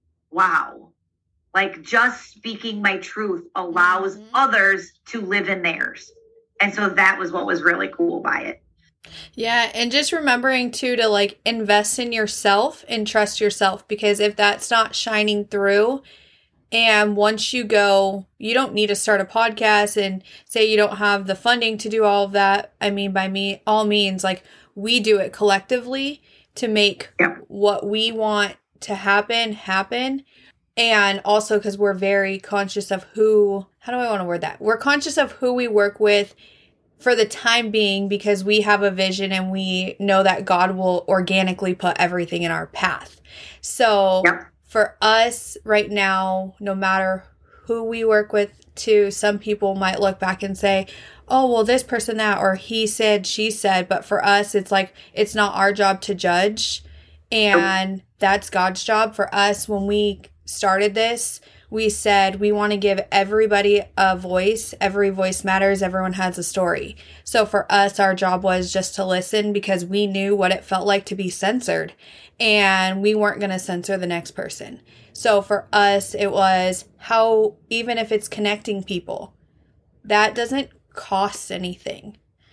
Speaker 1: wow, like just speaking my truth allows others to live in theirs. And so that was what was really cool by it.
Speaker 2: Yeah, and just remembering too to like invest in yourself and trust yourself, because if that's not shining through, and once you go, you don't need to start a podcast and say you don't have the funding to do all of that. I mean, by all means, like we do it collectively to make what we want to happen. And also because we're very conscious of how do I want to word that? We're conscious of who we work with for the time being, because we have a vision and we know that God will organically put everything in our path. So for us right now, no matter who we work with, too, some people might look back and say, oh, well, this person that, or he said, she said. But for us, it's like, it's not our job to judge. And that's God's job. For us, when we started this, we said we want to give everybody a voice. Every voice matters. Everyone has a story. So for us, our job was just to listen, because we knew what it felt like to be censored, and we weren't going to censor the next person. So for us, it was even if it's connecting people, that doesn't cost anything.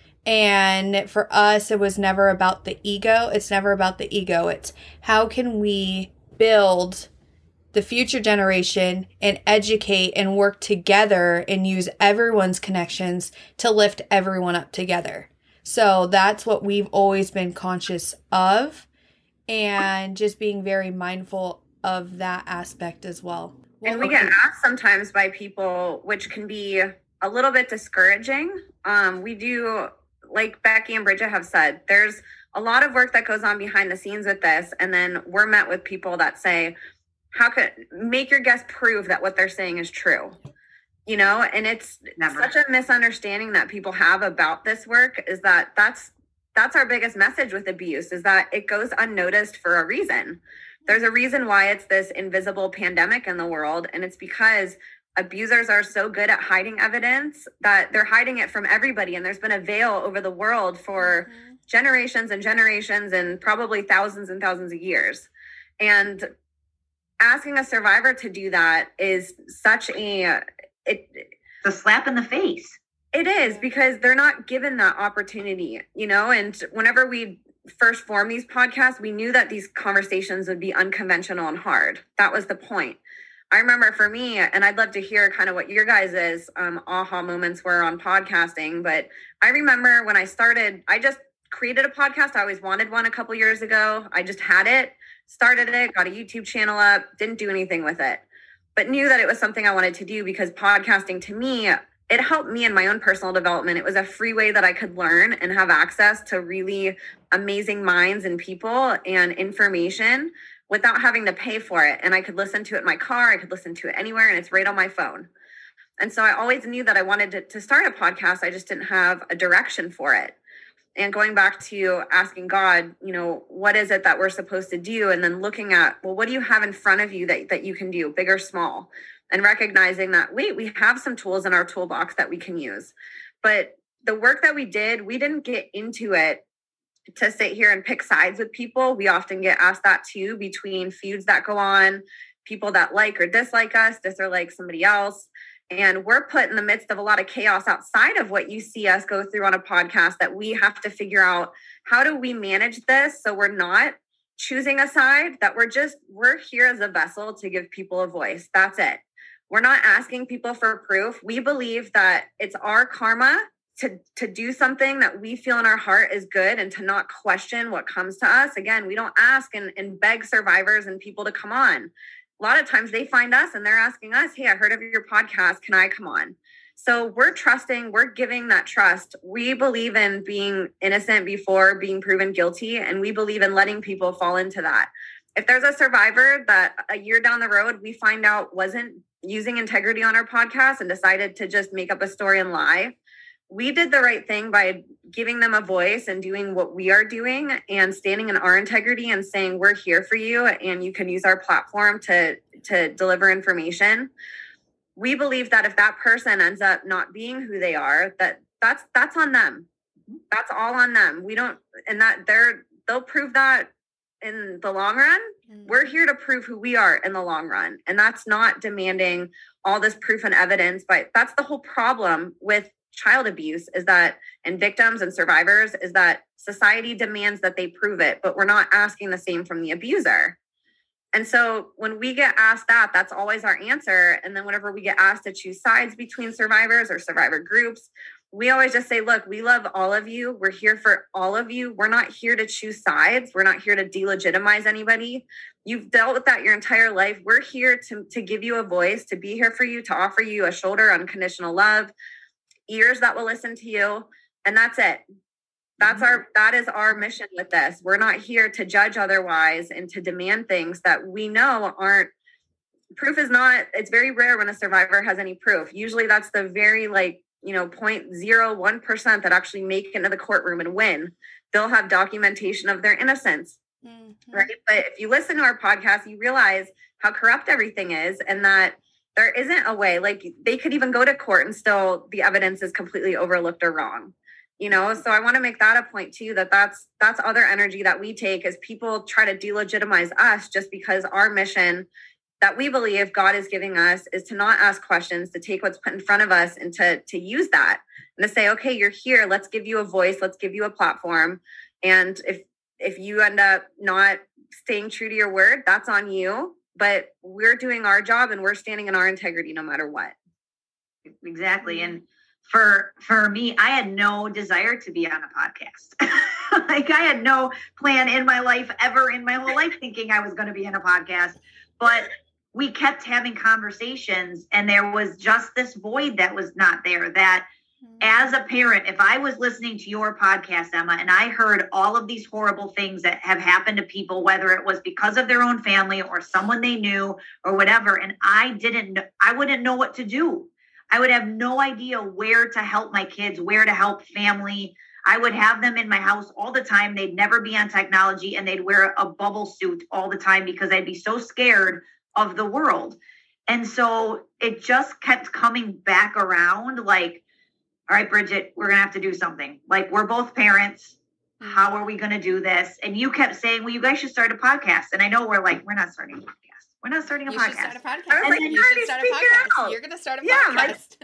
Speaker 2: And for us, it was never about the ego. It's never about the ego. It's how can we build the future generation and educate and work together and use everyone's connections to lift everyone up together. So that's what we've always been conscious of, and just being very mindful of that aspect as well.
Speaker 3: And we get asked sometimes by people, which can be a little bit discouraging. We do, like Becky and Bridget have said, there's a lot of work that goes on behind the scenes with this. And then we're met with people that say, how could make your guest prove that what they're saying is true? You know, and it's such a misunderstanding that people have about this work, is that that's our biggest message with abuse, is that it goes unnoticed for a reason. There's a reason why it's this invisible pandemic in the world. And it's because abusers are so good at hiding evidence that they're hiding it from everybody. And there's been a veil over the world for generations and generations, and probably thousands and thousands of years. And asking a survivor to do that is such it's
Speaker 1: a slap in the face.
Speaker 3: It is, because they're not given that opportunity, you know. And whenever we first formed these podcasts, we knew that these conversations would be unconventional and hard. That was the point. I remember for me, and I'd love to hear kind of what your guys' aha moments were on podcasting, but I remember when I started, I just created a podcast. I always wanted one a couple years ago. I just had it. Started it, got a YouTube channel up, didn't do anything with it, but knew that it was something I wanted to do, because podcasting to me, it helped me in my own personal development. It was a free way that I could learn and have access to really amazing minds and people and information without having to pay for it. And I could listen to it in my car. I could listen to it anywhere, and it's right on my phone. And so I always knew that I wanted to start a podcast. I just didn't have a direction for it. And going back to asking God, what is it that we're supposed to do? And then looking at, well, what do you have in front of you that you can do, big or small? And recognizing that, wait, we have some tools in our toolbox that we can use. But the work that we didn't get into it to sit here and pick sides with people. We often get asked that too, between feuds that go on, people that like or dislike us, dislike somebody else. And we're put in the midst of a lot of chaos outside of what you see us go through on a podcast, that we have to figure out, how do we manage this so we're not choosing a side, that we're here as a vessel to give people a voice. That's it. We're not asking people for proof. We believe that it's our karma to do something that we feel in our heart is good, and to not question what comes to us. Again, we don't ask and beg survivors and people to come on. A lot of times they find us and they're asking us, hey, I heard of your podcast. Can I come on? So we're trusting, we're giving that trust. We believe in being innocent before being proven guilty. And we believe in letting people fall into that. If there's a survivor that a year down the road, we find out wasn't using integrity on our podcast and decided to just make up a story and lie, we did the right thing by giving them a voice and doing what we are doing and standing in our integrity and saying, we're here for you and you can use our platform to deliver information. We believe that if that person ends up not being who they are, that's on them. That's all on them. We don't, and that they'll prove that in the long run. We're here to prove who we are in the long run. And that's not demanding all this proof and evidence, but that's the whole problem with child abuse, is that, and victims and survivors, is that society demands that they prove it, but we're not asking the same from the abuser. And so when we get asked that, that's always our answer. And then whenever we get asked to choose sides between survivors or survivor groups, we always just say, look, we love all of you. We're here for all of you. We're not here to choose sides. We're not here to delegitimize anybody. You've dealt with that your entire life. We're here to give you a voice, to be here for you, to offer you a shoulder, unconditional love, ears that will listen to you. And that's it. That is our mission with this. We're not here to judge otherwise and to demand things that we know aren't. Proof is not, it's very rare when a survivor has any proof. Usually that's the very 0.01% that actually make it into the courtroom and win. They'll have documentation of their innocence. Right. But if you listen to our podcast, you realize how corrupt everything is, and that there isn't a way, they could even go to court and still the evidence is completely overlooked or wrong. So I want to make that a point too, that's other energy that we take as people try to delegitimize us, just because our mission that we believe God is giving us is to not ask questions, to take what's put in front of us and to use that and to say, okay, you're here. Let's give you a voice. Let's give you a platform. And if you end up not staying true to your word, that's on you. But we're doing our job and we're standing in our integrity no matter what.
Speaker 1: Exactly. And for me, I had no desire to be on a podcast. I had no plan in my life, ever in my whole life, thinking I was going to be in a podcast. But we kept having conversations, and there was just this void that was not there. That as a parent, if I was listening to your podcast, Emma, and I heard all of these horrible things that have happened to people, whether it was because of their own family or someone they knew or whatever, and I wouldn't know what to do. I would have no idea where to help my kids, where to help family. I would have them in my house all the time. They'd never be on technology, and they'd wear a bubble suit all the time because I'd be so scared of the world. And so it just kept coming back around all right, Bridget, we're going to have to do something. We're both parents. How are we going to do this? And you kept saying, well, you guys should start a podcast. And I know we're not starting a podcast. We're not starting a podcast.
Speaker 2: Should start a podcast.
Speaker 3: I was
Speaker 2: you should start a podcast. You're going to start a podcast.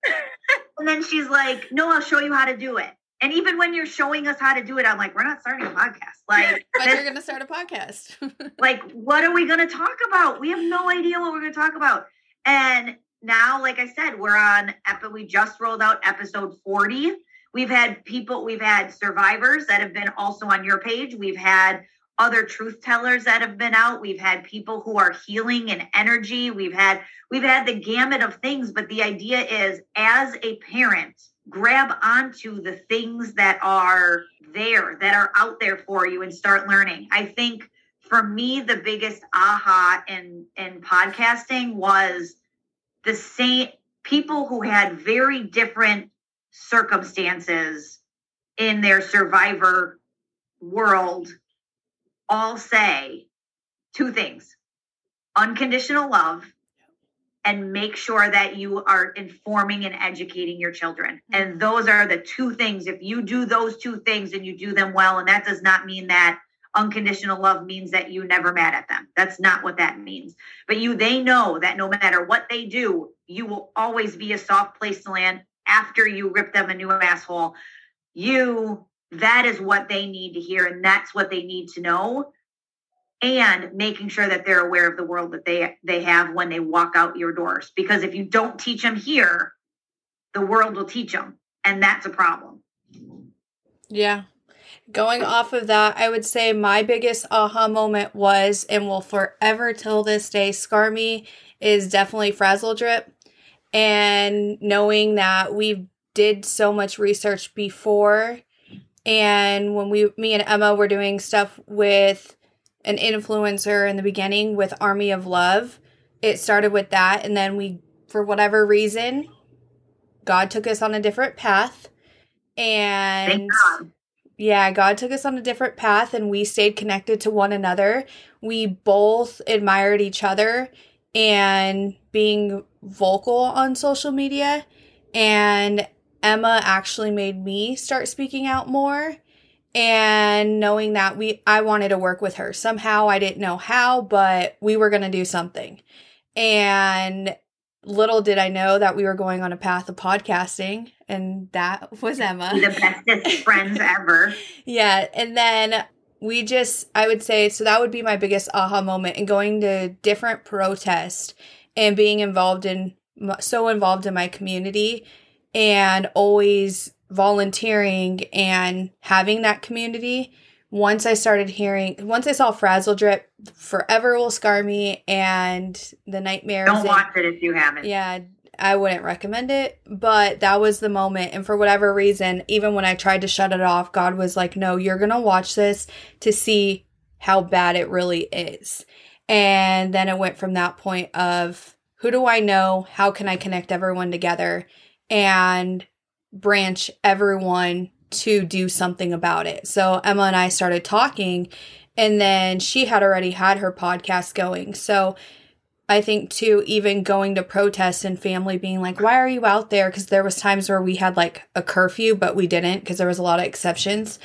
Speaker 1: And then she's like, no, I'll show you how to do it. And even when you're showing us how to do it, I'm like, we're not starting a podcast.
Speaker 2: But you're going to start a podcast.
Speaker 1: What are we going to talk about? We have no idea what we're going to talk about. And now, like I said, we just rolled out episode 40. We've had survivors that have been also on your page. We've had other truth tellers that have been out. We've had people who are healing and energy. We've had the gamut of things. But the idea is, as a parent, grab onto the things that are there, that are out there for you, and start learning. I think for me, the biggest aha in podcasting was the same people who had very different circumstances in their survivor world all say two things: unconditional love, and make sure that you are informing and educating your children. And those are the two things. If you do those two things and you do them well, and that does not mean that unconditional love means that you never mad at them. That's not what that means. But they know that no matter what they do, you will always be a soft place to land after you rip them a new asshole. That is what they need to hear, and that's what they need to know. And making sure that they're aware of the world that they have when they walk out your doors. Because if you don't teach them here, the world will teach them. And that's a problem.
Speaker 2: Yeah. Going off of that, I would say my biggest aha moment was, and will forever till this day scar me, is definitely Frazzle Drip. And knowing that we did so much research before. And when me and Emma were doing stuff with an influencer in the beginning with Army of Love, it started with that. And then for whatever reason, God took us on a different path. And
Speaker 1: thank God.
Speaker 2: Yeah, God took us on a different path, and we stayed connected to one another. We both admired each other and being vocal on social media. And Emma actually made me start speaking out more. And knowing that I wanted to work with her. Somehow, I didn't know how, but we were going to do something. And little did I know that we were going on a path of podcasting, and that was Emma.
Speaker 1: The bestest friends ever.
Speaker 2: Yeah, and then I would say, so that would be my biggest aha moment, and going to different protests and being so involved in my community, and always volunteering and having that community. Once I saw Frazzle Drip, Forever Will Scar Me, and The Nightmares.
Speaker 1: Don't watch it if you haven't.
Speaker 2: Yeah, I wouldn't recommend it, but that was the moment. And for whatever reason, even when I tried to shut it off, God was like, no, you're going to watch this to see how bad it really is. And then it went from that point of, who do I know? How can I connect everyone together and branch everyone to do something about it? So Emma and I started talking, and then she had already had her podcast going. So I think too, even going to protests and family being like, why are you out there? Because there was times where we had like a curfew, but we didn't, because there was a lot of exceptions.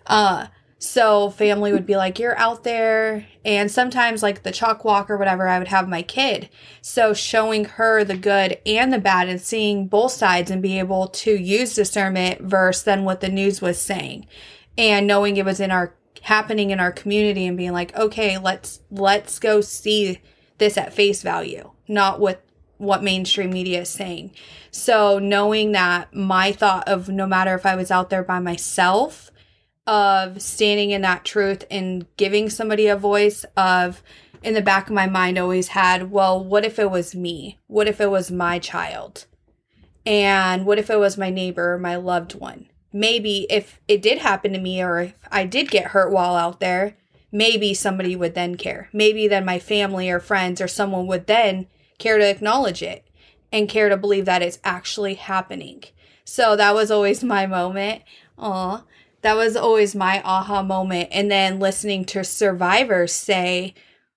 Speaker 2: So family would be like, you're out there. And sometimes like the chalk walk or whatever, I would have my kid. So showing her the good and the bad and seeing both sides and be able to use discernment versus than what the news was saying. And knowing it was happening in our community and being like, okay, let's go see this at face value, not what mainstream media is saying. So knowing that my thought of, no matter if I was out there by myself, of standing in that truth and giving somebody a voice, of in the back of my mind always had, well, what if it was me? What if it was my child? And what if it was my neighbor or my loved one? Maybe if it did happen to me, or if I did get hurt while out there, maybe somebody would then care. Maybe then my family or friends or someone would then care to acknowledge it and care to believe that it's actually happening. So that was always my moment. That was always my aha moment. And then listening to survivors say,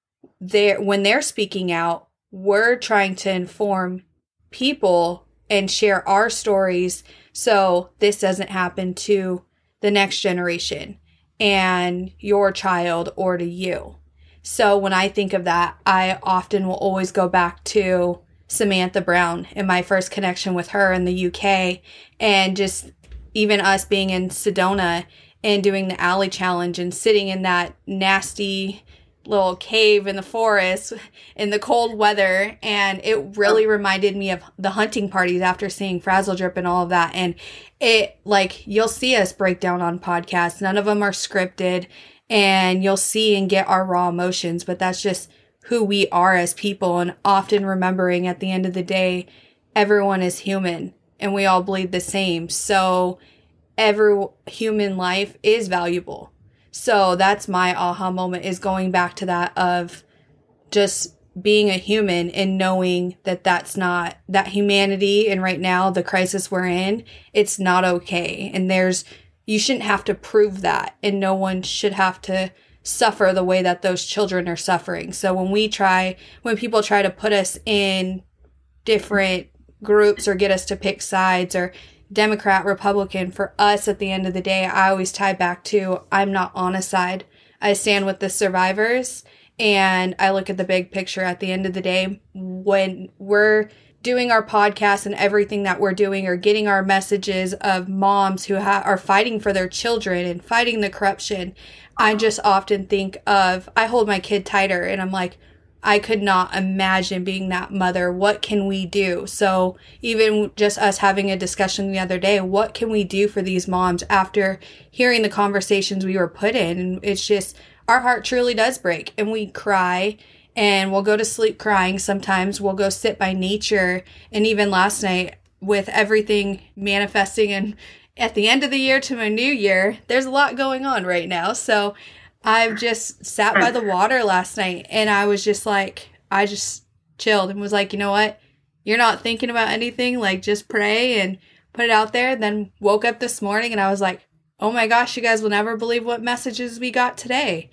Speaker 2: when they're speaking out, we're trying to inform people and share our stories so this doesn't happen to the next generation and your child or to you. So when I think of that, I often will always go back to Samantha Brown and my first connection with her in the UK, and just even us being in Sedona and doing the alley challenge and sitting in that nasty little cave in the forest in the cold weather. And it really reminded me of the hunting parties after seeing Frazzle Drip and all of that. And it, like, you'll see us break down on podcasts. None of them are scripted, and you'll see and get our raw emotions, but that's just who we are as people. And often remembering at the end of the day, everyone is human and we all bleed the same. So every human life is valuable. So that's my aha moment, is going back to that of just being a human and knowing that that's not, that humanity, and right now the crisis we're in, it's not okay. And there's you shouldn't have to prove that, and no one should have to suffer the way that those children are suffering. So when people try to put us in different groups or get us to pick sides or Democrat, Republican, for us at the end of the day, I always tie back to I'm not on a side. I stand with the survivors, and I look at the big picture at the end of the day. When we're doing our podcast and everything that we're doing, or getting our messages of moms who are fighting for their children and fighting the corruption, I just often think of, I hold my kid tighter and I'm like, I could not imagine being that mother. What can we do? So even just us having a discussion the other day, what can we do for these moms after hearing the conversations we were put in? And it's just, our heart truly does break, and we cry, and we'll go to sleep crying. Sometimes we'll go sit by nature. And even last night, with everything manifesting and at the end of the year to my new year, there's a lot going on right now. So I've just sat by the water last night, and I was just like, I just chilled and was like, you know what? You're not thinking about anything. Like, just pray and put it out there. Then woke up this morning and I was like, oh my gosh, you guys will never believe what messages we got today.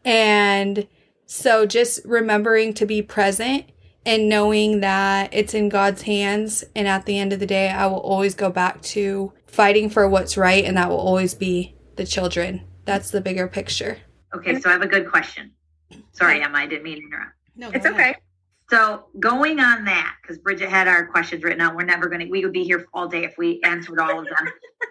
Speaker 2: And so just remembering to be present and knowing that it's in God's hands. And at the end of the day, I will always go back to fighting for what's right. And that will always be the children. That's the bigger picture.
Speaker 1: Okay, so I have a good question. Sorry, Emma, I didn't mean to interrupt.
Speaker 3: No, it's okay.
Speaker 1: So going on that, because Bridget had our questions written out, we would be here all day if we answered all of them.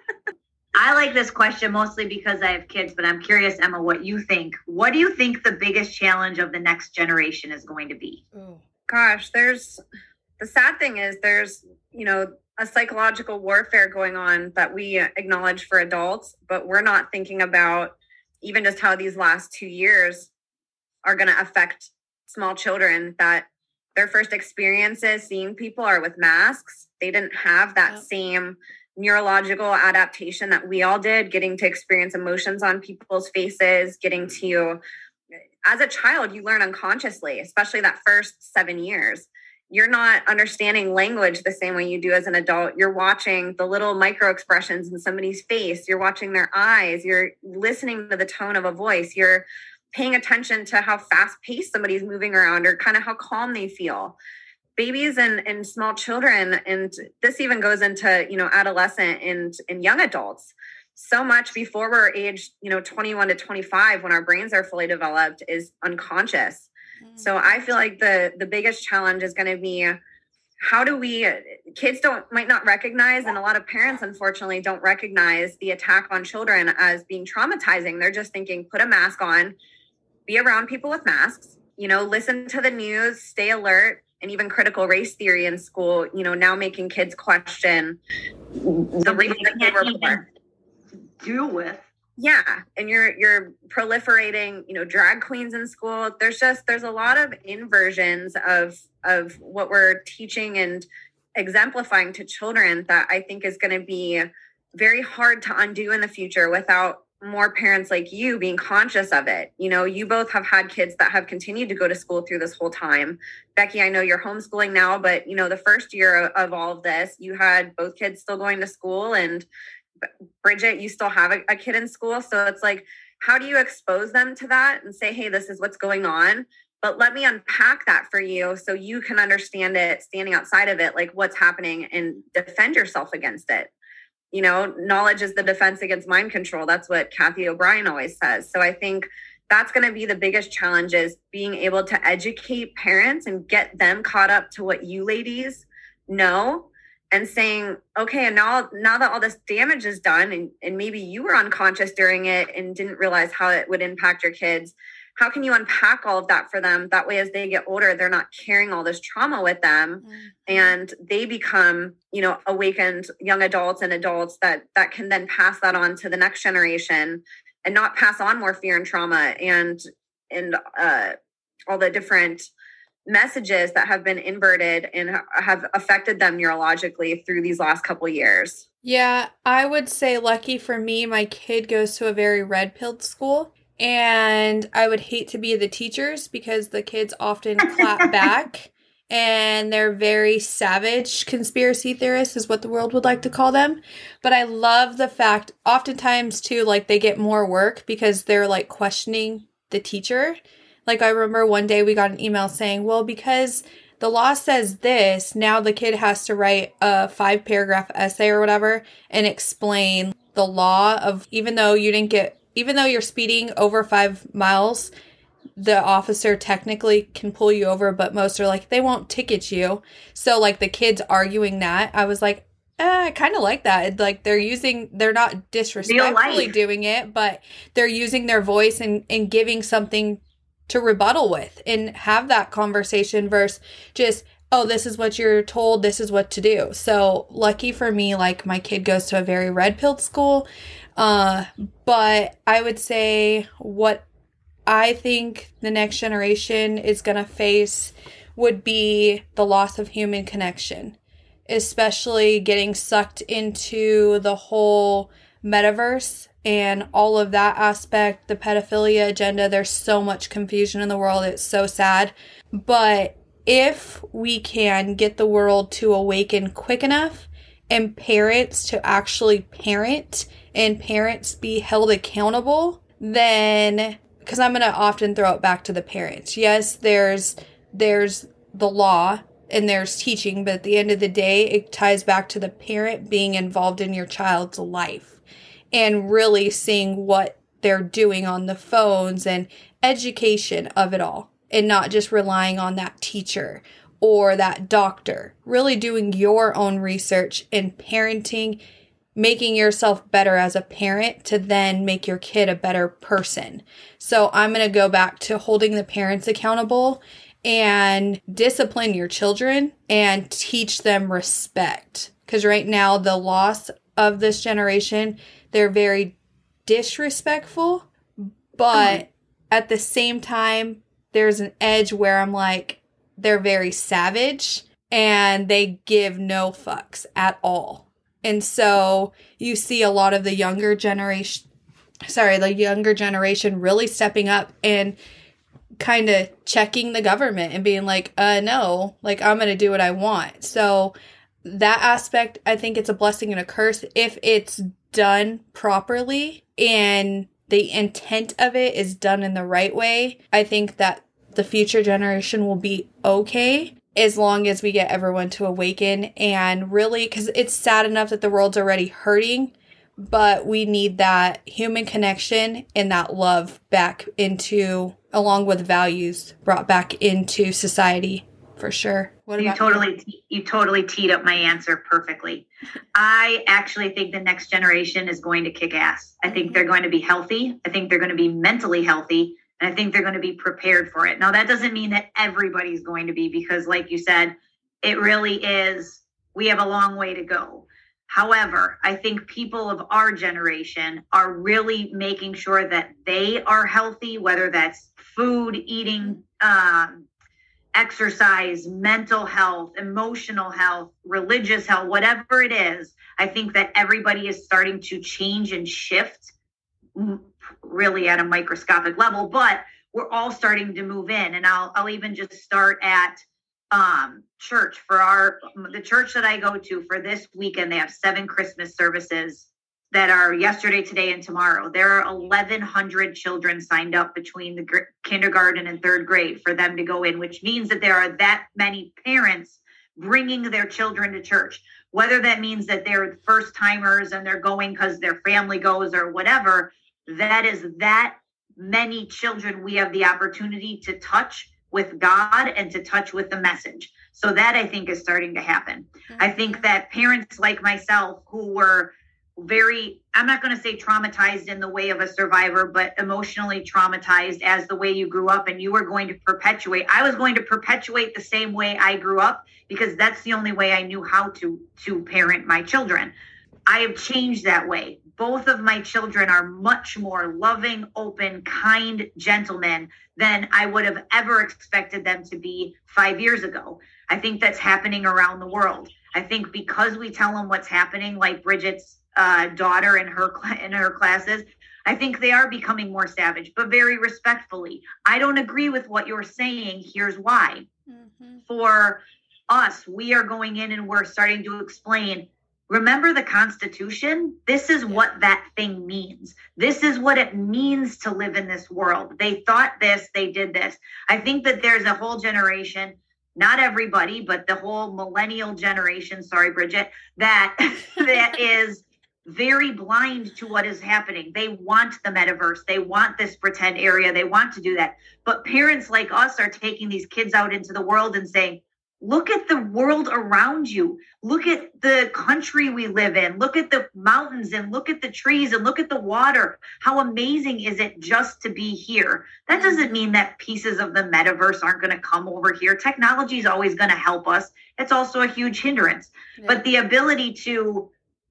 Speaker 1: I like this question mostly because I have kids, but I'm curious, Emma, what you think. What do you think the biggest challenge of the next generation is going to be?
Speaker 3: Oh, gosh, the sad thing is there's, a psychological warfare going on that we acknowledge for adults, but we're not thinking about even just how these last 2 years are going to affect small children, that their first experiences seeing people are with masks. They didn't have that same neurological adaptation that we all did, getting to experience emotions on people's faces, as a child, you learn unconsciously, especially that first 7 years. You're not understanding language the same way you do as an adult. You're watching the little micro expressions in somebody's face. You're watching their eyes. You're listening to the tone of a voice. You're paying attention to how fast paced somebody's moving around, or kind of how calm they feel. Babies and small children, and this even goes into, adolescent and young adults. So much before we're aged, 21 to 25, when our brains are fully developed, is unconscious. So I feel like the biggest challenge is going to be, kids might not recognize, and a lot of parents, unfortunately, don't recognize the attack on children as being traumatizing. They're just thinking, put a mask on, be around people with masks, listen to the news, stay alert. And even critical race theory in school, now making kids question the race that they were born.
Speaker 1: Deal with.
Speaker 3: Yeah. And you're proliferating, drag queens in school. There's a lot of inversions of what we're teaching and exemplifying to children that I think is going to be very hard to undo in the future without more parents like you being conscious of it. You both have had kids that have continued to go to school through this whole time. Becky, I know you're homeschooling now, but the first year of all of this, you had both kids still going to school, and Bridget, you still have a kid in school. So it's like, how do you expose them to that and say, hey, this is what's going on, but let me unpack that for you so you can understand it standing outside of it, like what's happening, and defend yourself against it. Knowledge is the defense against mind control. That's what Kathy O'Brien always says. So I think that's going to be the biggest challenge, is being able to educate parents and get them caught up to what you ladies know, and saying, okay, and now that all this damage is done, and maybe you were unconscious during it and didn't realize how it would impact your kids, how can you unpack all of that for them? That way, as they get older, they're not carrying all this trauma with them, and they become, awakened young adults and adults that can then pass that on to the next generation, and not pass on more fear and trauma and all the different messages that have been inverted and have affected them neurologically through these last couple of years.
Speaker 2: Yeah, I would say, lucky for me, my kid goes to a very red-pilled school. And I would hate to be the teachers, because the kids often clap back and they're very savage conspiracy theorists is what the world would like to call them. But I love the fact oftentimes too, like they get more work because they're like questioning the teacher. Like I remember one day we got an email saying, well, because the law says this, now the kid has to write a 5-paragraph essay or whatever and explain the law of, even though you're speeding over 5 miles, the officer technically can pull you over, but most are like, they won't ticket you. So like the kids arguing that, I was like, I kind of like that. Like they're not disrespectfully doing it, but they're using their voice and giving something to rebuttal with and have that conversation versus just, oh, this is what you're told, this is what to do. So lucky for me, like my kid goes to a very red-pilled school. But I would say what I think the next generation is going to face would be the loss of human connection, especially getting sucked into the whole metaverse and all of that aspect, the pedophilia agenda. There's so much confusion in the world. It's so sad. But if we can get the world to awaken quick enough and parents to actually parent and parents be held accountable, then, because I'm going to often throw it back to the parents. Yes, there's the law and there's teaching, but at the end of the day, it ties back to the parent being involved in your child's life and really seeing what they're doing on the phones and education of it all, and not just relying on that teacher or that doctor. Really doing your own research and parenting, making yourself better as a parent to then make your kid a better person. So I'm going to go back to holding the parents accountable and discipline your children and teach them respect. Because right now, the loss of this generation, they're very disrespectful, but at the same time, there's an edge where I'm like, they're very savage and they give no fucks at all. And so you see a lot of the younger generation really stepping up and kind of checking the government and being like, no, like I'm going to do what I want. So that aspect, I think it's a blessing and a curse if it's done properly and the intent of it is done in the right way. I think that the future generation will be okay as long as we get everyone to awaken and really, because it's sad enough that the world's already hurting, but we need that human connection and that love back into, along with values, brought back into society for sure. What
Speaker 1: you totally teed up my answer perfectly. I actually think the next generation is going to kick ass. I think they're going to be healthy. I think they're going to be mentally healthy. And I think they're going to be prepared for it. Now, that doesn't mean that everybody's going to be, because like you said, it really is, we have a long way to go. However, I think people of our generation are really making sure that they are healthy, whether that's food, eating, exercise, mental health, emotional health, religious health, whatever it is. I think that everybody is starting to change and shift really at a microscopic level, but we're all starting to move in. And I'll even just start at church. For the church that I go to for this weekend, they have 7 Christmas services that are yesterday, today, and tomorrow. There are 1,100 children signed up between the kindergarten and 3rd grade for them to go in, which means that there are that many parents bringing their children to church, whether that means that they're first timers and they're going because their family goes or whatever. That is that many children we have the opportunity to touch with God and to touch with the message. So that I think is starting to happen. Mm-hmm. I think that parents like myself who were very, I'm not going to say traumatized in the way of a survivor, but emotionally traumatized as the way you grew up, and you were going to perpetuate. I was going to perpetuate the same way I grew up because that's the only way I knew how to parent my children. I have changed that way. Both of my children are much more loving, open, kind gentlemen than I would have ever expected them to be 5 years ago. I think that's happening around the world. I think because we tell them what's happening, like Bridget's daughter in her classes, I think they are becoming more savage, but very respectfully. I don't agree with what you're saying. Here's why. For us, we are going in and we're starting to explain, remember the Constitution? This is what that thing means. This is what it means to live in this world. They thought this, they did this. I think that there's a whole generation, not everybody, but the whole millennial generation, sorry, Bridget, that is very blind to what is happening. They want the metaverse. They want this pretend area. They want to do that. But parents like us are taking these kids out into the world and saying, look at the world around you. Look at the country we live in. Look at the mountains and look at the trees and look at the water. How amazing is it just to be here? That doesn't mean that pieces of the metaverse aren't going to come over here. Technology is always going to help us. It's also a huge hindrance. But the ability to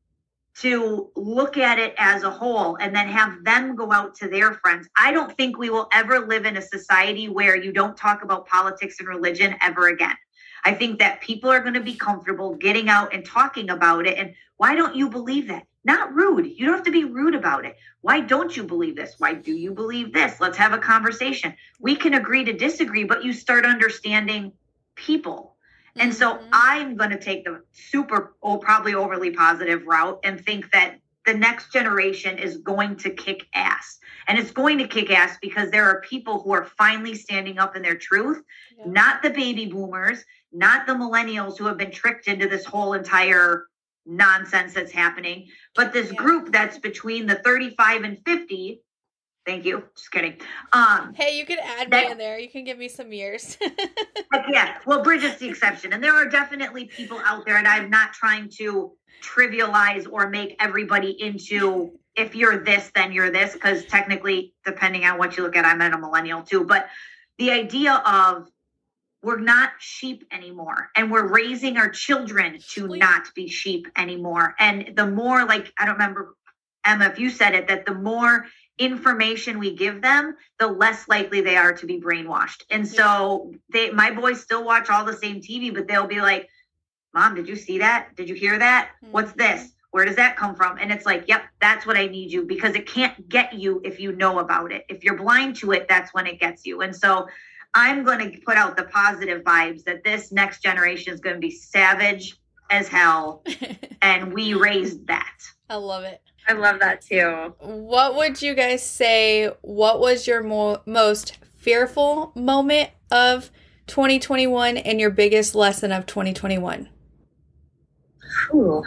Speaker 1: look at it as a whole and then have them go out to their friends. I don't think we will ever live in a society where you don't talk about politics and religion ever again. I think that people are going to be comfortable getting out and talking about it. And why don't you believe that? Not rude. You don't have to be rude about it. Why don't you believe this? Why do you believe this? Let's have a conversation. We can agree to disagree, but you start understanding people. And so I'm going to take the probably overly positive route and think that the next generation is going to kick ass. And it's going to kick ass because there are people who are finally standing up in their truth, not the baby boomers, not the millennials who have been tricked into this whole entire nonsense that's happening, but this group that's between the 35 and 50. Thank you. Just kidding.
Speaker 2: Hey, you can add me in there. You can give me some years.
Speaker 1: Yeah. Well, Bridget's the exception. And there are definitely people out there, and I'm not trying to trivialize or make everybody into, if you're this, then you're this, because technically, depending on what you look at, I'm a millennial too. But the idea of we're not sheep anymore, and we're raising our children to not be sheep anymore. And the more, like, I don't remember, Emma, if you said it, that the more information we give them, the less likely they are to be brainwashed. And so my boys still watch all the same TV, but they'll be like, Mom, did you see that? Did you hear that? What's this? Where does that come from? And it's like, yep, that's what I need you, because it can't get you if you know about it. If you're blind to it, that's when it gets you. And so I'm going to put out the positive vibes that this next generation is going to be savage as hell. And we raised that.
Speaker 2: I love it.
Speaker 3: I love that too.
Speaker 2: What would you guys say? What was your most fearful moment of 2021 and your biggest lesson of 2021?
Speaker 3: Ooh.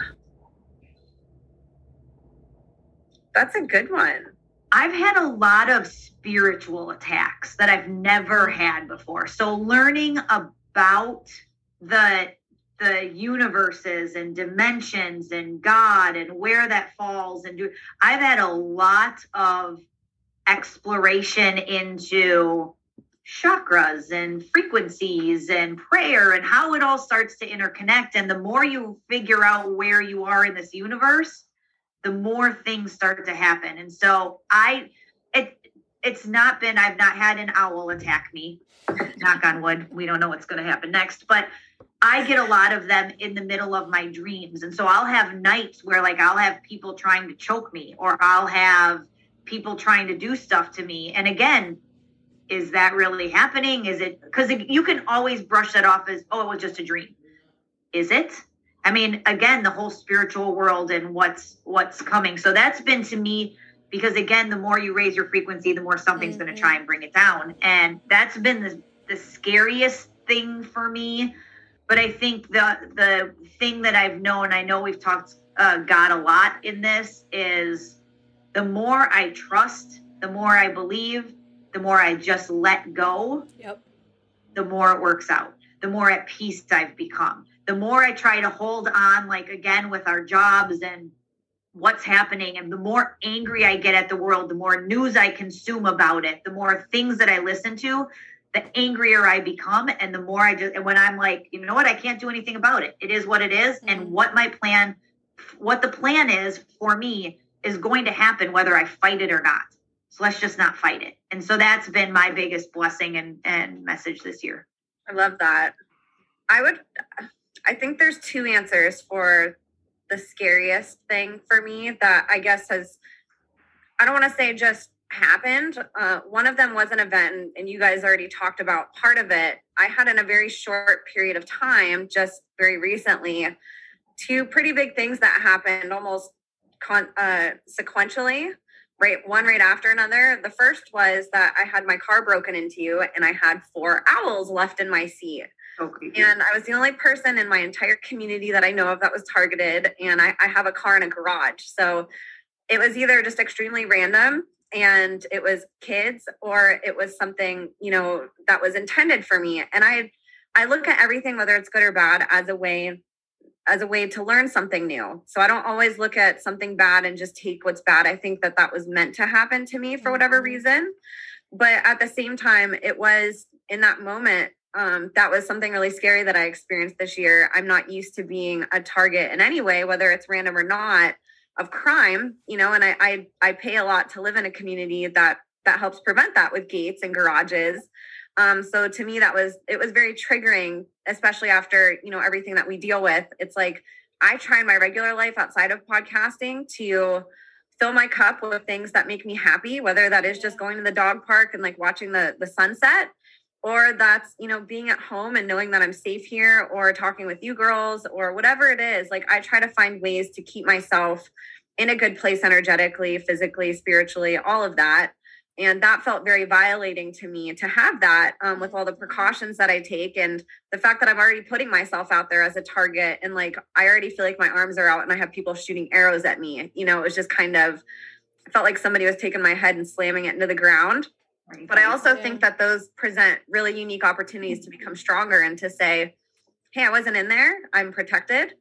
Speaker 3: That's a good one.
Speaker 1: I've had a lot of spiritual attacks that I've never had before. So learning about the universes and dimensions and God and where that falls, and I've had a lot of exploration into chakras and frequencies and prayer and how it all starts to interconnect. And the more you figure out where you are in this universe, the more things start to happen. And so it's not been, I've not had an owl attack me, knock on wood. We don't know what's going to happen next, but I get a lot of them in the middle of my dreams. And so I'll have nights where, like, I'll have people trying to choke me, or I'll have people trying to do stuff to me. And again, is that really happening? Is it, because you can always brush that off as, oh, it was just a dream. Is it? I mean, again, the whole spiritual world and what's coming. So that's been, to me, because again, the more you raise your frequency, the more something's going to try and bring it down. And that's been the scariest thing for me. But I think the thing that I've known, I know we've talked God a lot in this, is the more I trust, the more I believe, the more I just let go, the more it works out, the more at peace I've become. The more I try to hold on, like, again, with our jobs and what's happening, and the more angry I get at the world, the more news I consume about it, the more things that I listen to, the angrier I become. And the more and when I'm like, you know what, I can't do anything about it. It is what it is. And what the plan is for me is going to happen whether I fight it or not. So let's just not fight it. And so that's been my biggest blessing and message this year.
Speaker 3: I love that. I think there's two answers for the scariest thing for me that I guess I don't want to say just happened. One of them was an event, and you guys already talked about part of it. I had in a very short period of time, just very recently, two pretty big things that happened almost sequentially, right? One right after another. The first was that I had my car broken into, and I had 4 owls left in my seat.
Speaker 1: Okay.
Speaker 3: And I was the only person in my entire community that I know of that was targeted. And I have a car in a garage. So it was either just extremely random and it was kids, or it was something, that was intended for me. And I look at everything, whether it's good or bad, as a way to learn something new. So I don't always look at something bad and just take what's bad. I think that was meant to happen to me for whatever reason. But at the same time, it was in that moment, that was something really scary that I experienced this year. I'm not used to being a target in any way, whether it's random or not, of crime, and I pay a lot to live in a community that helps prevent that with gates and garages. So to me, it was very triggering, especially after, everything that we deal with. It's like, I try in my regular life outside of podcasting to fill my cup with things that make me happy, whether that is just going to the dog park and like watching the sunset, or that's, being at home and knowing that I'm safe here, or talking with you girls, or whatever it is. Like, I try to find ways to keep myself in a good place energetically, physically, spiritually, all of that. And that felt very violating to me to have that, with all the precautions that I take, and the fact that I'm already putting myself out there as a target. And like, I already feel like my arms are out and I have people shooting arrows at me. It was just kind of, I felt like somebody was taking my head and slamming it into the ground. But I also think that those present really unique opportunities to become stronger and to say, hey, I wasn't in there. I'm protected.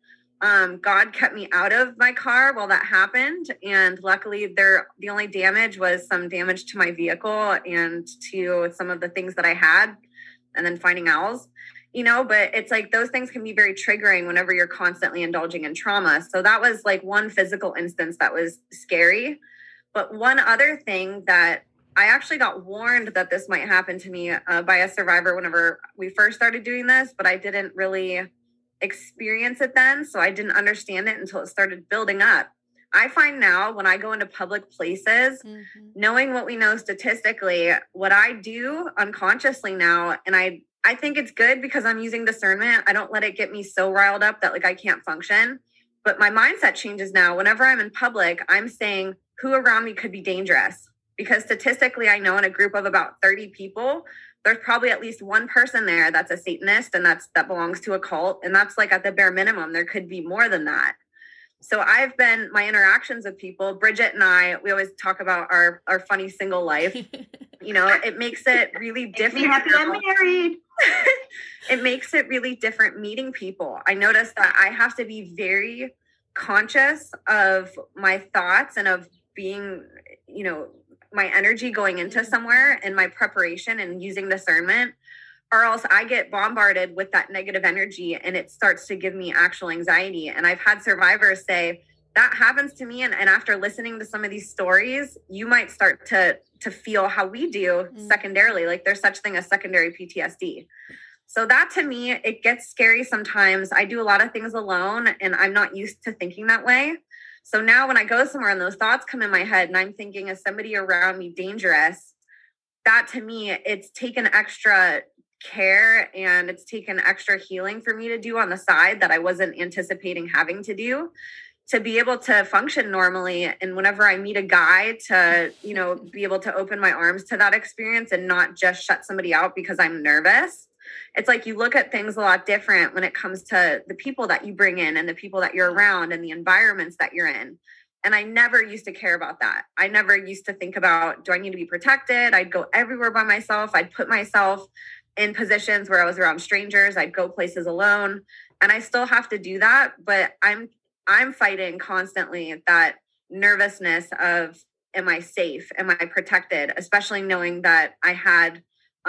Speaker 3: God kept me out of my car while that happened. And luckily the only damage was some damage to my vehicle and to some of the things that I had, and then finding owls, but it's like, those things can be very triggering whenever you're constantly indulging in trauma. So that was like one physical instance that was scary. But one other thing that I actually got warned that this might happen to me by a survivor whenever we first started doing this, but I didn't really experience it then. So I didn't understand it until it started building up. I find now when I go into public places, knowing what we know statistically, what I do unconsciously now, and I think it's good because I'm using discernment. I don't let it get me so riled up that like I can't function. But my mindset changes now. Whenever I'm in public, I'm saying who around me could be dangerous. Because statistically, I know in a group of about 30 people, there's probably at least one person there that's a Satanist and that belongs to a cult. And that's like at the bare minimum. There could be more than that. So my interactions with people, Bridget and we always talk about our funny single life. It makes it really different.
Speaker 1: Be happy I'm married.
Speaker 3: It makes it really different meeting people. I noticed that I have to be very conscious of my thoughts and of being, my energy going into somewhere and my preparation and using discernment, or else I get bombarded with that negative energy and it starts to give me actual anxiety. And I've had survivors say that happens to me. And after listening to some of these stories, you might start to feel how we do secondarily, like there's such thing as secondary PTSD. So that to me, it gets scary sometimes. I do a lot of things alone and I'm not used to thinking that way. So now when I go somewhere and those thoughts come in my head and I'm thinking, is somebody around me dangerous? That to me, it's taken extra care and it's taken extra healing for me to do on the side that I wasn't anticipating having to do to be able to function normally. And whenever I meet a guy to, be able to open my arms to that experience and not just shut somebody out because I'm nervous. It's like you look at things a lot different when it comes to the people that you bring in and the people that you're around and the environments that you're in. And I never used to care about that. I never used to think about, do I need to be protected? I'd go everywhere by myself. I'd put myself in positions where I was around strangers. I'd go places alone. And I still have to do that. But I'm fighting constantly that nervousness of, am I safe? Am I protected? Especially knowing that I had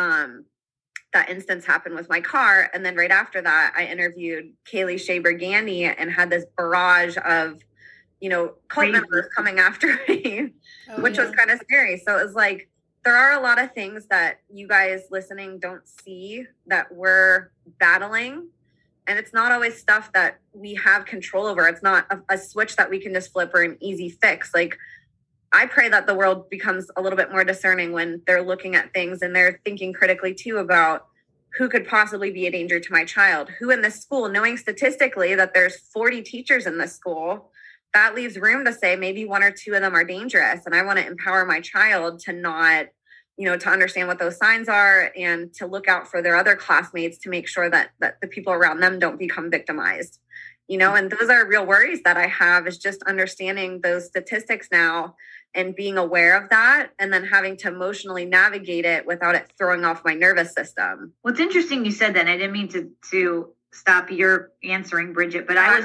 Speaker 3: that instance happened with my car. And then right after that, I interviewed Kaylee Shaber Gandy and had this barrage of, cult members coming after me, which was kind of scary. So it was like, there are a lot of things that you guys listening don't see that we're battling. And it's not always stuff that we have control over. It's not a switch that we can just flip or an easy fix. Like I pray that the world becomes a little bit more discerning when they're looking at things and they're thinking critically too about who could possibly be a danger to my child, who in this school, knowing statistically that there's 40 teachers in this school, that leaves room to say maybe one or two of them are dangerous. And I want to empower my child to not, to understand what those signs are and to look out for their other classmates to make sure that the people around them don't become victimized, and those are real worries that I have, is just understanding those statistics now and being aware of that, and then having to emotionally navigate it without it throwing off my nervous system.
Speaker 1: Well, it's interesting you said that. I didn't mean to stop your answering, Bridget, but I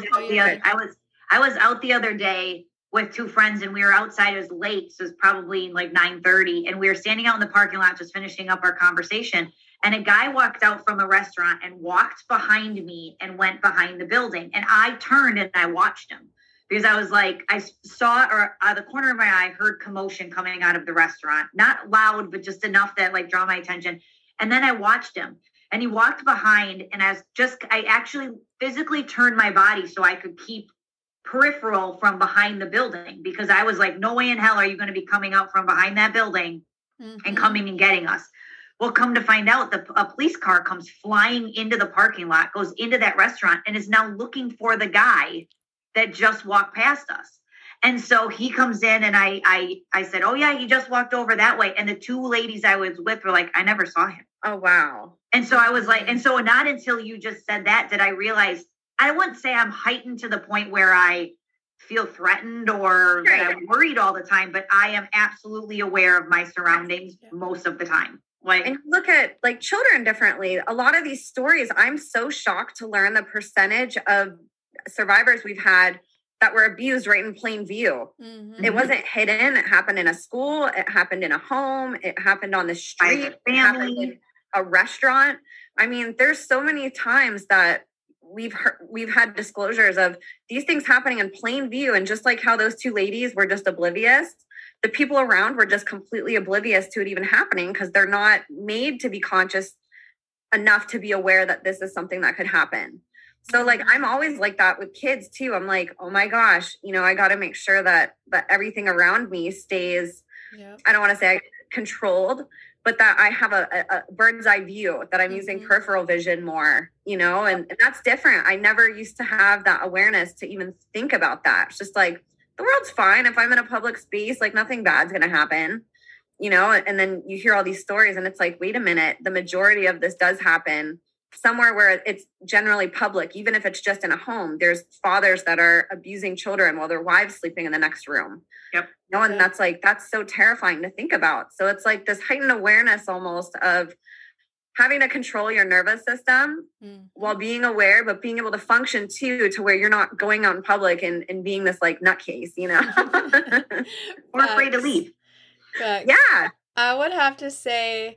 Speaker 1: was out the other day with two friends, and we were outside. It was late, so it was probably like 9:30, and we were standing out in the parking lot just finishing up our conversation. And a guy walked out from a restaurant and walked behind me and went behind the building. And I turned and I watched him. Because I was like, I saw, or out of the corner of my eye, heard commotion coming out of the restaurant. Not loud, but just enough that like draw my attention. And then I watched him, and he walked behind, and I actually physically turned my body so I could keep peripheral from behind the building, because I was like, no way in hell are you going to be coming out from behind that building and coming and getting us. Well, come to find out, a police car comes flying into the parking lot, goes into that restaurant, and is now looking for the guy that just walked past us. And so he comes in, and I said, oh yeah, he just walked over that way. And the two ladies I was with were like, I never saw him.
Speaker 3: Oh, wow.
Speaker 1: And so I was like, and so not until you just said that did I realize, I wouldn't say I'm heightened to the point where I feel threatened or that I'm worried all the time, but I am absolutely aware of my surroundings most of the time.
Speaker 3: And look at like children differently. A lot of these stories, I'm so shocked to learn the percentage of survivors we've had that were abused right in plain view. Mm-hmm. It wasn't hidden. It happened in a school. It happened in a home. It happened on the street. It happened in a restaurant. I mean, there's so many times that we've had disclosures of these things happening in plain view. And just like how those two ladies were just oblivious, the people around were just completely oblivious to it even happening, because they're not made to be conscious enough to be aware that this is something that could happen. So like, I'm always like that with kids too. I'm like, oh my gosh, I got to make sure that everything around me stays, I don't want to say controlled, but that I have a bird's eye view, that I'm using peripheral vision more, and that's different. I never used to have that awareness to even think about that. It's just like, the world's fine. If I'm in a public space, like nothing bad's going to happen, and then you hear all these stories and it's like, wait a minute, the majority of this does happen somewhere where it's generally public. Even if it's just in a home, there's fathers that are abusing children while their wives sleeping in the next room.
Speaker 1: Yep.
Speaker 3: And that's so terrifying to think about. So it's like this heightened awareness almost of having to control your nervous system while being aware, but being able to function too, to where you're not going out in public and being this like nutcase,
Speaker 1: or afraid to leave.
Speaker 3: Yeah.
Speaker 2: I would have to say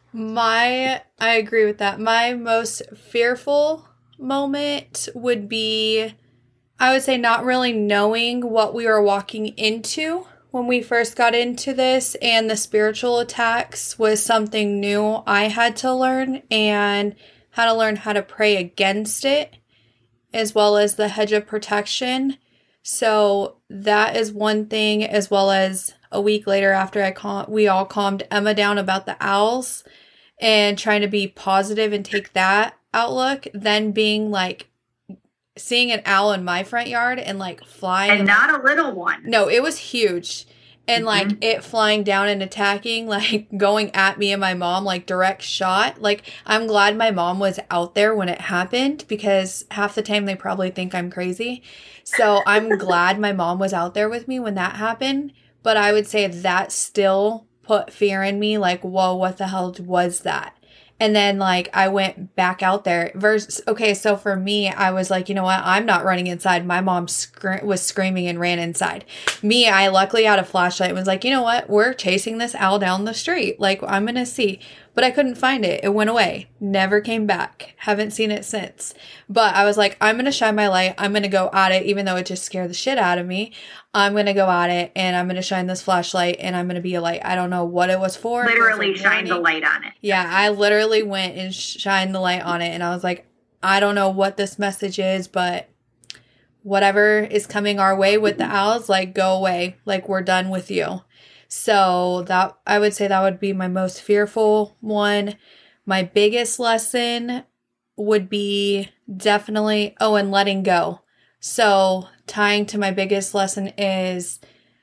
Speaker 2: I agree with that. My most fearful moment would be, I would say, not really knowing what we were walking into when we first got into this, and the spiritual attacks was something new I had to learn, and how to learn how to pray against it, as well as the hedge of protection. So that is one thing, as well as a week later after we all calmed Emma down about the owls and trying to be positive and take that outlook, then being like, seeing an owl in my front yard and like flying.
Speaker 1: And not a little one.
Speaker 2: No, it was huge. And like it flying down and attacking, like going at me and my mom, like direct shot. Like, I'm glad my mom was out there when it happened, because half the time they probably think I'm crazy. So I'm glad my mom was out there with me when that happened. But I would say that still put fear in me. Like, whoa, what the hell was that? And then, like, I went back out there. Okay, so for me, I was like, you know what? I'm not running inside. My mom was screaming and ran inside. Me, I luckily had a flashlight and was like, you know what? We're chasing this owl down the street. Like, I'm going to see. But I couldn't find it. It went away. Never came back. Haven't seen it since. But I was like, I'm going to shine my light. I'm going to go at it, even though it just scared the shit out of me. I'm going to go at it, and I'm going to shine this flashlight, and I'm going to be a light. I don't know what it was for.
Speaker 1: Literally shine the light on it.
Speaker 2: Yeah, I literally went and shined the light on it, and I was like, I don't know what this message is, but whatever is coming our way with the owls, like, go away. Like, we're done with you. So that, I would say that would be my most fearful one. My biggest lesson would be definitely, and letting go. So tying to my biggest lesson is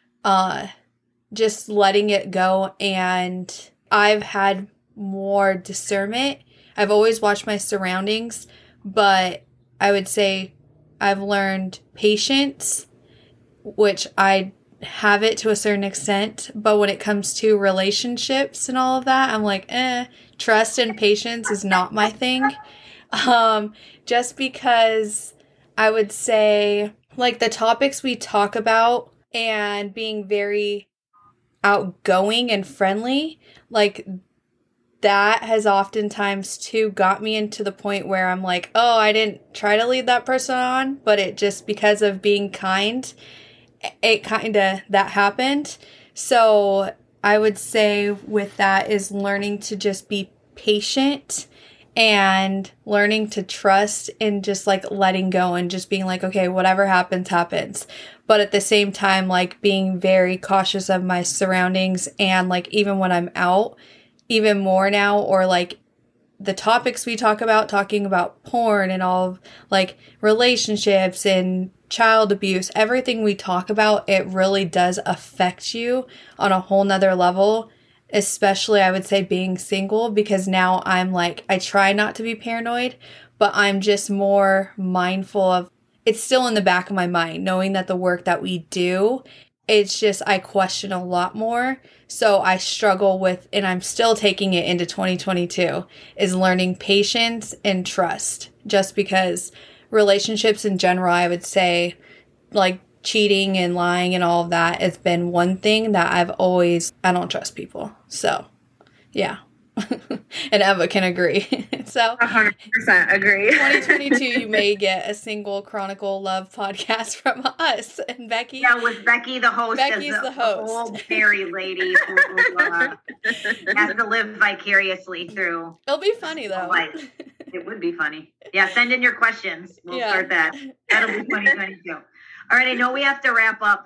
Speaker 2: just letting it go. And I've had more discernment. I've always watched my surroundings, but I would say I've learned patience, which I have it to a certain extent. But when it comes to relationships and all of that, I'm like, trust and patience is not my thing. Just because I would say, like, the topics we talk about and being very outgoing and friendly, like, that has oftentimes too got me into the point where I'm like, oh, I didn't try to lead that person on, but it just, because of being kind, it kind of, that happened. So I would say with that is learning to just be patient and learning to trust and just like letting go and just being like, okay, whatever happens, happens. But at the same time, like being very cautious of my surroundings and like even when I'm out, even more now, or like the topics we talk about, talking about porn and all of like relationships and child abuse, everything we talk about, it really does affect you on a whole nother level. Especially, I would say, being single, because now I'm like, I try not to be paranoid, but I'm just more mindful of, it's still in the back of my mind, knowing that the work that we do, it's just, I question a lot more. So I struggle with, and I'm still taking it into 2022, is learning patience and trust. Just because relationships in general, I would say, like, cheating and lying and all of that has been one thing that I don't trust people. So, yeah. And Emma can agree. So
Speaker 3: 100% agree.
Speaker 2: 2022, you may get a single Chronicle Love podcast from us and Becky.
Speaker 1: Yeah, with Becky, the host.
Speaker 2: Becky's the host.
Speaker 1: The old fairy lady who has to live vicariously through.
Speaker 2: It'll be funny, though.
Speaker 1: Life. It would be funny. Yeah, send in your questions. We'll start that. That'll be 2022. All right, I know we have to wrap up.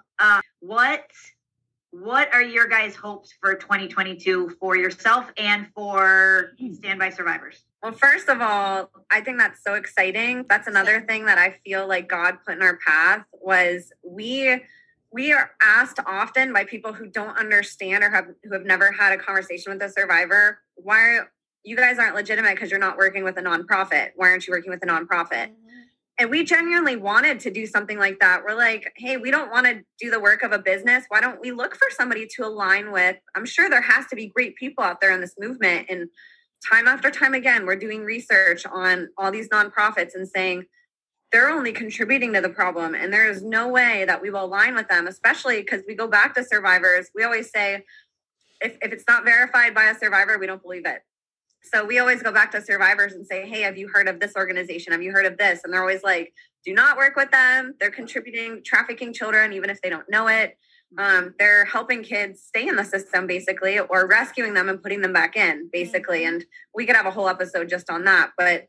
Speaker 1: What are your guys' hopes for 2022 for yourself and for Standby Survivors?
Speaker 3: Well, first of all, I think that's so exciting. That's another thing that I feel like God put in our path was we are asked often by people who don't understand or who have never had a conversation with a survivor, why you guys aren't legitimate because you're not working with a nonprofit. Why aren't you working with a nonprofit? And we genuinely wanted to do something like that. We're like, hey, we don't want to do the work of a business. Why don't we look for somebody to align with? I'm sure there has to be great people out there in this movement. And time after time again, we're doing research on all these nonprofits and saying they're only contributing to the problem. And there is no way that we will align with them, especially because we go back to survivors. We always say, if it's not verified by a survivor, we don't believe it. So we always go back to survivors and say, hey, have you heard of this organization? Have you heard of this? And they're always like, do not work with them. They're contributing, trafficking children, even if they don't know it. They're helping kids stay in the system, basically, or rescuing them and putting them back in, basically. And we could have a whole episode just on that. But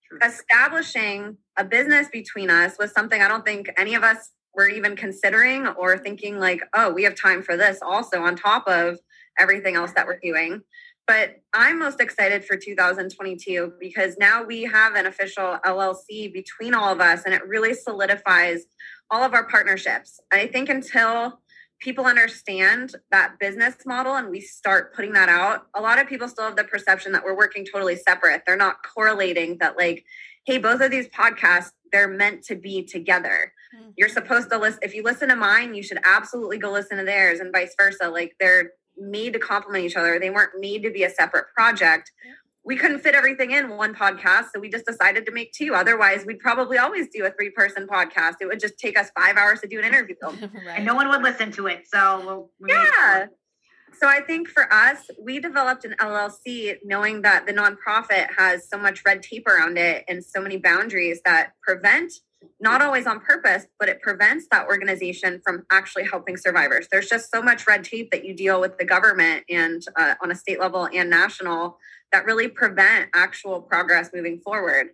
Speaker 3: establishing a business between us was something I don't think any of us were even considering or thinking like, oh, we have time for this also on top of everything else that we're doing. But I'm most excited for 2022 because now we have an official LLC between all of us, and it really solidifies all of our partnerships. I think until people understand that business model and we start putting that out, a lot of people still have the perception that we're working totally separate. They're not correlating that, like, hey, both of these podcasts, they're meant to be together. Mm-hmm. You're supposed to listen. If you listen to mine, you should absolutely go listen to theirs and vice versa. Like, they're made to complement each other. They weren't made to be a separate project. We couldn't fit everything in one podcast, so we just decided to make two. Otherwise, we'd probably always do a 3-person podcast. It would just take us 5 hours to do an interview.
Speaker 2: Right.
Speaker 1: And no one would listen to it. So
Speaker 3: yeah. So I think for us, we developed an LLC knowing that the nonprofit has so much red tape around it and so many boundaries that prevent, not always on purpose, but it prevents that organization from actually helping survivors. There's just so much red tape that you deal with the government and on a state level and national that really prevent actual progress moving forward.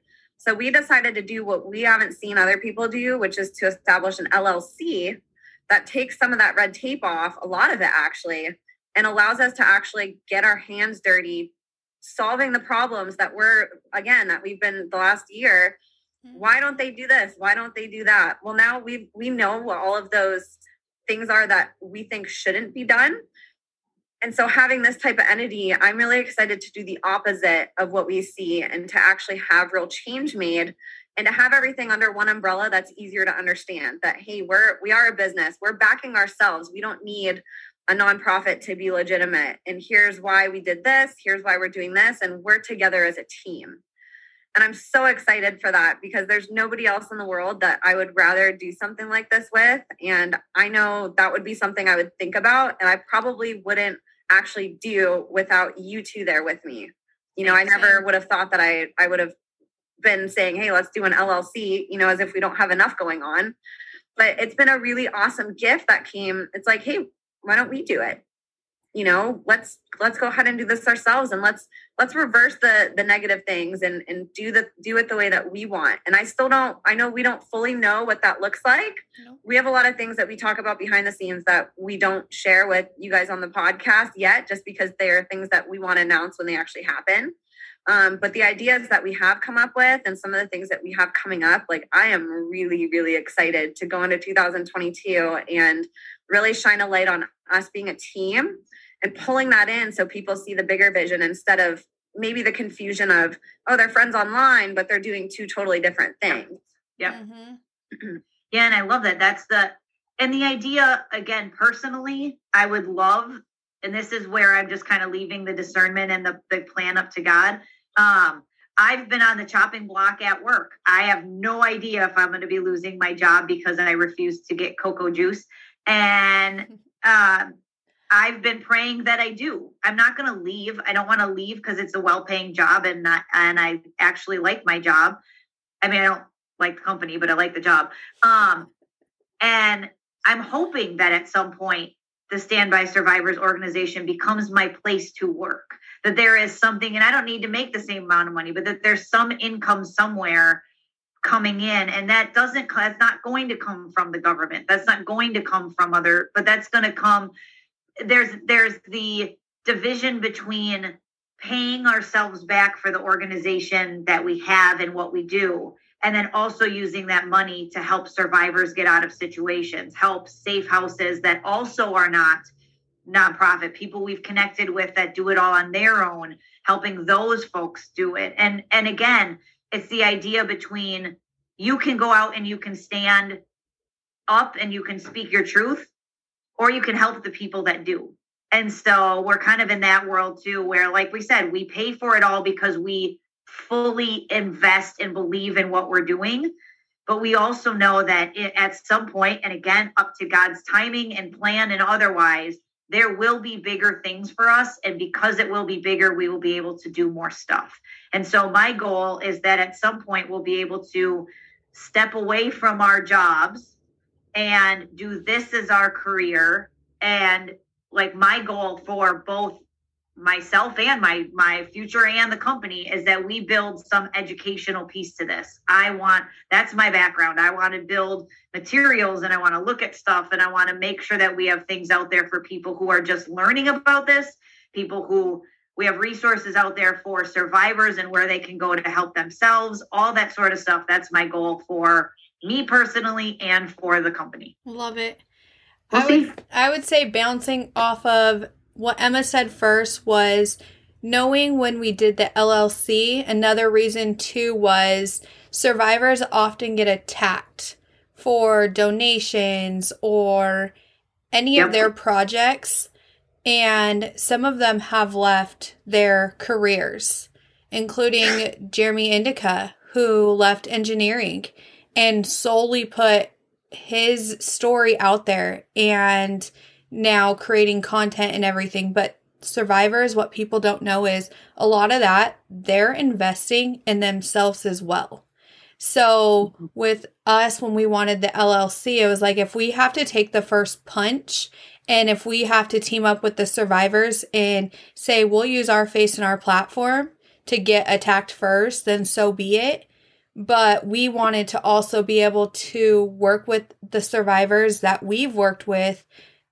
Speaker 3: So we decided to do what we haven't seen other people do, which is to establish an LLC that takes some of that red tape off, a lot of it actually, and allows us to actually get our hands dirty, solving the problems that we've been the last year. Why don't they do this? Why don't they do that? Well, now we know what all of those things are that we think shouldn't be done. And so having this type of entity, I'm really excited to do the opposite of what we see and to actually have real change made and to have everything under one umbrella that's easier to understand that, hey, we are a business. We're backing ourselves. We don't need a nonprofit to be legitimate. And here's why we did this. Here's why we're doing this. And we're together as a team. And I'm so excited for that because there's nobody else in the world that I would rather do something like this with. And I know that would be something I would think about. And I probably wouldn't actually do without you two there with me. You know, I never would have thought that I would have been saying, hey, let's do an LLC, you know, as if we don't have enough going on. But it's been a really awesome gift that came. It's like, hey, why don't we do it? You know, let's go ahead and do this ourselves, and let's reverse the negative things and do it the way that we want. And I know we don't fully know what that looks like. No. We have a lot of things that we talk about behind the scenes that we don't share with you guys on the podcast yet, just because they are things that we want to announce when they actually happen. But the ideas that we have come up with and some of the things that we have coming up, like I am really, really excited to go into 2022 and really shine a light on us being a team and pulling that in so people see the bigger vision instead of maybe the confusion of, oh, they're friends online, but they're doing two totally different things.
Speaker 1: Yeah. Mm-hmm. Yeah. And I love that. And the idea, again, personally, I would love, and this is where I'm just kind of leaving the discernment and the plan up to God. I've been on the chopping block at work. I have no idea if I'm going to be losing my job because I refuse to get cocoa juice. And, I've been praying that I do. I'm not going to leave. I don't want to leave because it's a well-paying job and I actually like my job. I mean, I don't like the company, but I like the job. And I'm hoping that at some point the Stand By Survivors organization becomes my place to work, that there is something, and I don't need to make the same amount of money, but that there's some income somewhere coming in, and that's not going to come from the government. That's not going to come from but that's going to come. There's the division between paying ourselves back for the organization that we have and what we do, and then also using that money to help survivors get out of situations, help safe houses that also are not nonprofit, people we've connected with that do it all on their own, helping those folks do it. And again, it's the idea between you can go out and you can stand up and you can speak your truth, or you can help the people that do. And so we're kind of in that world too, where, like we said, we pay for it all because we fully invest and believe in what we're doing. But we also know that at some point, and again, up to God's timing and plan and otherwise, there will be bigger things for us. And because it will be bigger, we will be able to do more stuff. And so my goal is that at some point we'll be able to step away from our jobs and do this as our career. And like my goal for both myself and my future and the company is that we build some educational piece to this. That's my background. I want to build materials and I want to look at stuff and I want to make sure that we have things out there for people who are just learning about this, people who we have resources out there for survivors and where they can go to help themselves, all that sort of stuff. That's my goal for me personally and for the company.
Speaker 2: Love it. I would say bouncing off of what Emma said first was knowing when we did the LLC. Another reason too was survivors often get attacked for donations or any of their projects. And some of them have left their careers, including Jeremy Indica, who left engineering and solely put his story out there and now creating content and everything. But survivors, what people don't know is a lot of that, they're investing in themselves as well. So with us, when we wanted the LLC, it was like, if we have to take the first punch and if we have to team up with the survivors and say, we'll use our face and our platform to get attacked first, then so be it. but we wanted to also be able to work with the survivors that we've worked with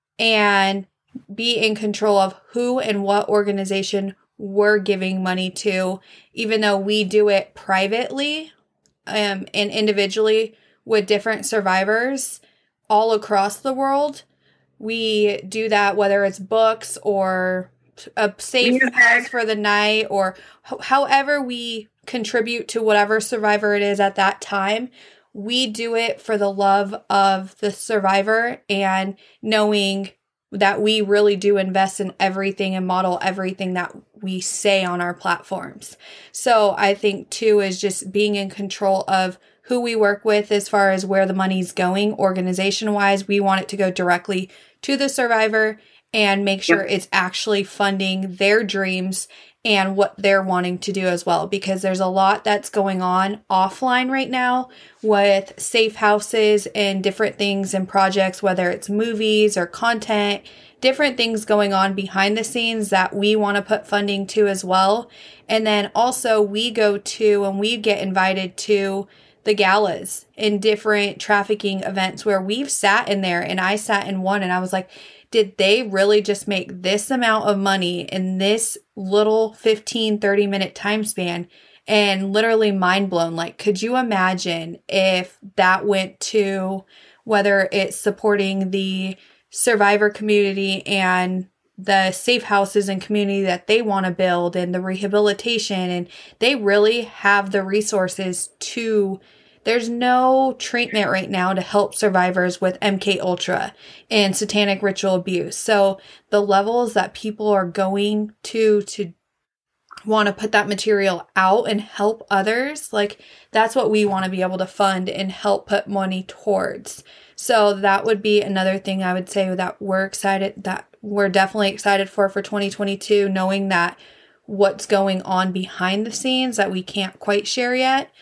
Speaker 2: and be in control of who and what organization we're giving money to, even though we do it privately and individually with different survivors all across the world. We do that whether it's books or a safe house for the night or however we contribute to whatever survivor it is at that time. We do it for the love of the survivor and knowing that we really do invest in everything and model everything that we say on our platforms. So I think too is just being in control of who we work with as far as where the money's going organization wise. We want it to go directly to the survivor and make sure it's actually funding their dreams and what they're wanting to do as well, because there's a lot that's going on offline right now with safe houses and different things and projects, whether it's movies or content, different things going on behind the scenes that we want to put funding to as well. And then also we go to and we get invited to the galas in different trafficking events where we've sat in there, and I sat in one and I was like, did they really just make this amount of money in this little 15-30 minute time span? And literally mind blown. Like, could you imagine if that went to whether it's supporting the survivor community and the safe houses and community that they want to build and the rehabilitation, and they really have the resources to. There's no treatment right now to help survivors with MK Ultra and satanic ritual abuse. So the levels that people are going to want to put that material out and help others, like that's what we want to be able to fund and help put money towards. So that would be another thing I would say that we're definitely excited for 2022, knowing that what's going on behind the scenes that we can't quite share yet.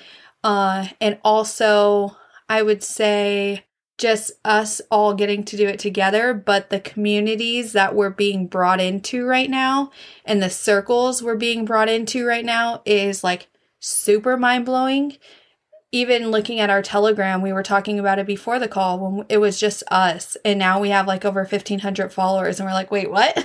Speaker 2: And also, I would say just us all getting to do it together, but the communities that we're being brought into right now and the circles we're being brought into right now is like super mind blowing. Even looking at our Telegram, we were talking about it before the call when it was just us. And now we have like over 1,500 followers and we're like, wait, what?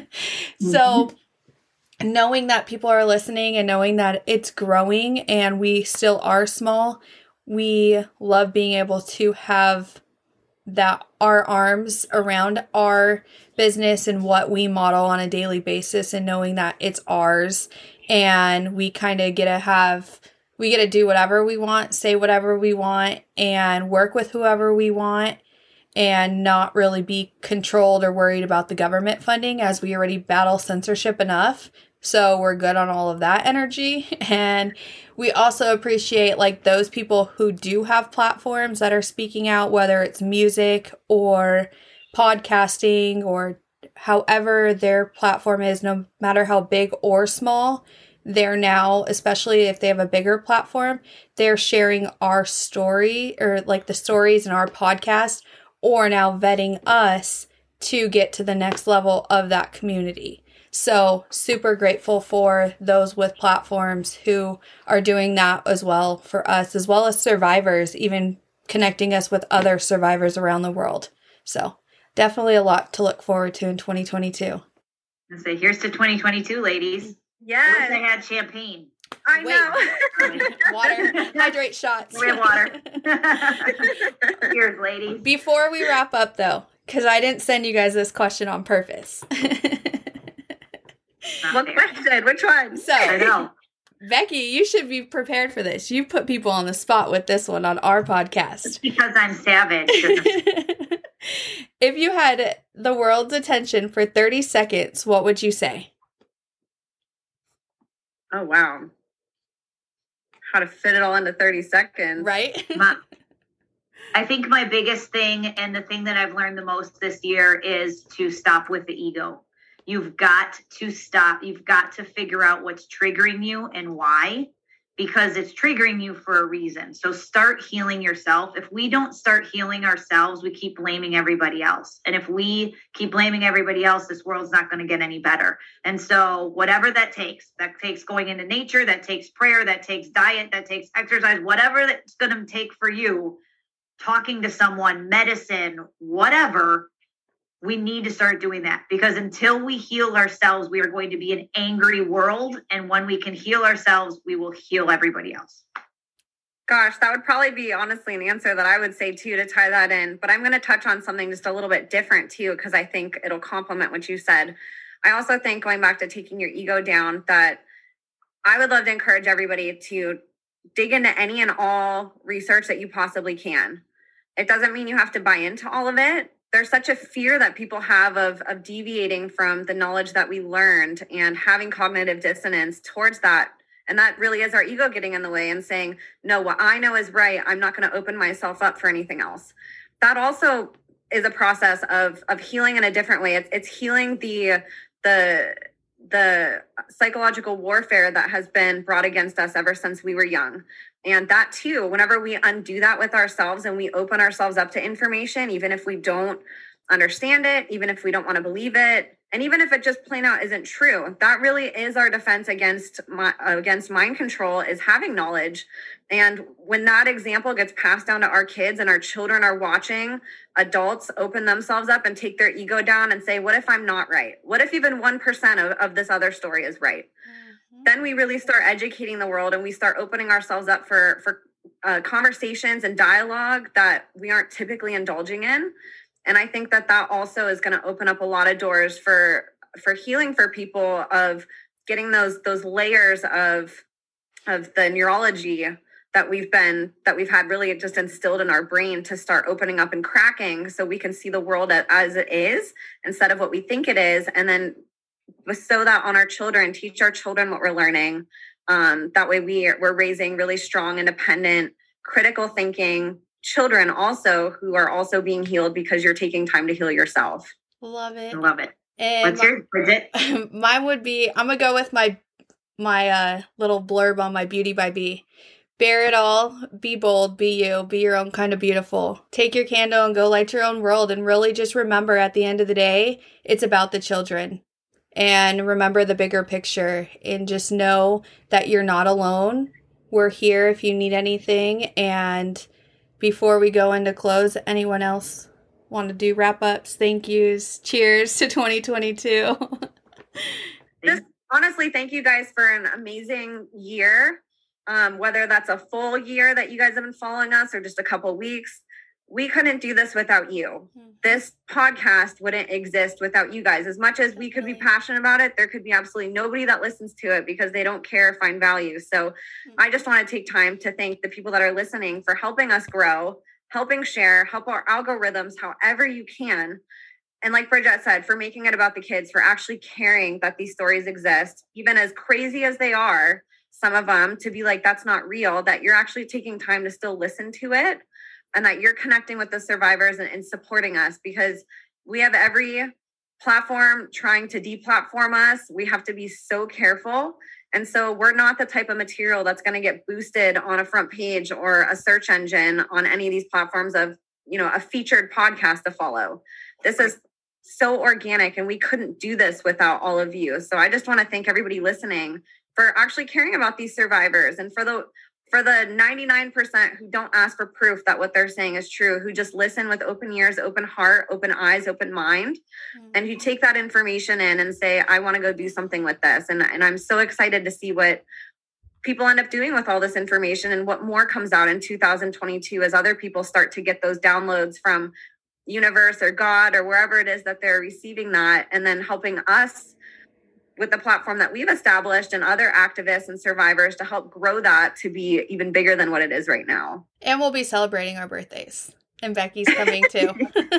Speaker 2: So knowing that people are listening and knowing that it's growing and we still are small, we love being able to have that our arms around our business and what we model on a daily basis and knowing that it's ours and we kind of get to do whatever we want, say whatever we want, and work with whoever we want and not really be controlled or worried about the government funding, as we already battle censorship enough. So we're good on all of that energy. And we also appreciate like those people who do have platforms that are speaking out, whether it's music or podcasting or however their platform is, no matter how big or small. They're now, especially if they have a bigger platform, they're sharing our story or like the stories in our podcast, or now vetting us to get to the next level of that community. So super grateful for those with platforms who are doing that as well for us, as well as survivors, even connecting us with other survivors around the world. So definitely a lot to look forward to in 2022.
Speaker 1: And so here's to 2022, ladies.
Speaker 3: Yeah.
Speaker 1: I wish I had champagne.
Speaker 3: I know.
Speaker 2: Water, hydrate shots.
Speaker 1: We have water. Cheers, ladies.
Speaker 2: Before we wrap up though, because I didn't send you guys this question on purpose.
Speaker 3: What question? Which one?
Speaker 2: So,
Speaker 1: I know.
Speaker 2: Becky, you should be prepared for this. You put people on the spot with this one on our podcast.
Speaker 1: It's because I'm savage.
Speaker 2: If you had the world's attention for 30 seconds, what would you say?
Speaker 3: Oh, wow. How to fit it all into 30 seconds.
Speaker 2: Right?
Speaker 1: I think my biggest thing and the thing that I've learned the most this year is to stop with the ego. You've got to stop. You've got to figure out what's triggering you and why. because it's triggering you for a reason. So start healing yourself. If we don't start healing ourselves, we keep blaming everybody else. And if we keep blaming everybody else, this world's not going to get any better. And so whatever that takes going into nature, that takes prayer, that takes diet, that takes exercise, whatever that's going to take for you, talking to someone, medicine, whatever, we need to start doing that, because until we heal ourselves, we are going to be an angry world. And when we can heal ourselves, we will heal everybody else.
Speaker 3: Gosh, that would probably be honestly an answer that I would say too, to tie that in. But I'm going to touch on something just a little bit different too, because I think it'll complement what you said. I also think, going back to taking your ego down, that I would love to encourage everybody to dig into any and all research that you possibly can. It doesn't mean you have to buy into all of it. There's such a fear that people have of deviating from the knowledge that we learned and having cognitive dissonance towards that. And that really is our ego getting in the way and saying, no, what I know is right. I'm not going to open myself up for anything else. That also is a process of healing in a different way. It's healing the psychological warfare that has been brought against us ever since we were young. And that too, whenever we undo that with ourselves and we open ourselves up to information, even if we don't understand it, even if we don't want to believe it, and even if it just plain out isn't true, that really is our defense against mind control, is having knowledge. And when that example gets passed down to our kids and our children are watching adults open themselves up and take their ego down and say, what if I'm not right? What if even 1% of this other story is right? Then we really start educating the world, and we start opening ourselves up for conversations and dialogue that we aren't typically indulging in. And I think that also is going to open up a lot of doors for healing for people, of getting those layers of the neurology that we've had really just instilled in our brain to start opening up and cracking, so we can see the world as it is instead of what we think it is, and then bestow that on our children, teach our children what we're learning. That way we're raising really strong, independent, critical thinking children also, who are also being healed because you're taking time to heal yourself.
Speaker 2: Love it.
Speaker 1: Love it.
Speaker 2: And
Speaker 1: what's yours, Bridget?
Speaker 2: Mine would be, I'm going to go with my little blurb on my Beauty by Bee. Bear it all, be bold, be you, be your own kind of beautiful. Take your candle and go light your own world, and really just remember, at the end of the day, it's about the children. And remember the bigger picture, and just know that you're not alone. We're here if you need anything. And before we go into close, anyone else want to do wrap-ups, thank yous, cheers to 2022?
Speaker 3: Just honestly, thank you guys for an amazing year. Whether that's a full year that you guys have been following us or just a couple weeks, we couldn't do this without you. This podcast wouldn't exist without you guys. As much as we could be passionate about it, there could be absolutely nobody that listens to it because they don't care or find value. So I just want to take time to thank the people that are listening for helping us grow, helping share, help our algorithms however you can. And like Bridget said, for making it about the kids, for actually caring that these stories exist, even as crazy as they are, some of them, to be like, that's not real, that you're actually taking time to still listen to it, and that you're connecting with the survivors and supporting us, because we have every platform trying to deplatform us. We have to be so careful. And so we're not the type of material that's going to get boosted on a front page or a search engine on any of these platforms of, a featured podcast to follow. This is so organic, and we couldn't do this without all of you. So I just want to thank everybody listening for actually caring about these survivors, and for the 99% who don't ask for proof that what they're saying is true, who just listen with open ears, open heart, open eyes, open mind, and who take that information in and say, I want to go do something with this. And I'm so excited to see what people end up doing with all this information, and what more comes out in 2022 as other people start to get those downloads from universe or God or wherever it is that they're receiving that, and then helping us with the platform that we've established and other activists and survivors to help grow that to be even bigger than what it is right now.
Speaker 2: And we'll be celebrating our birthdays. And Becky's coming too.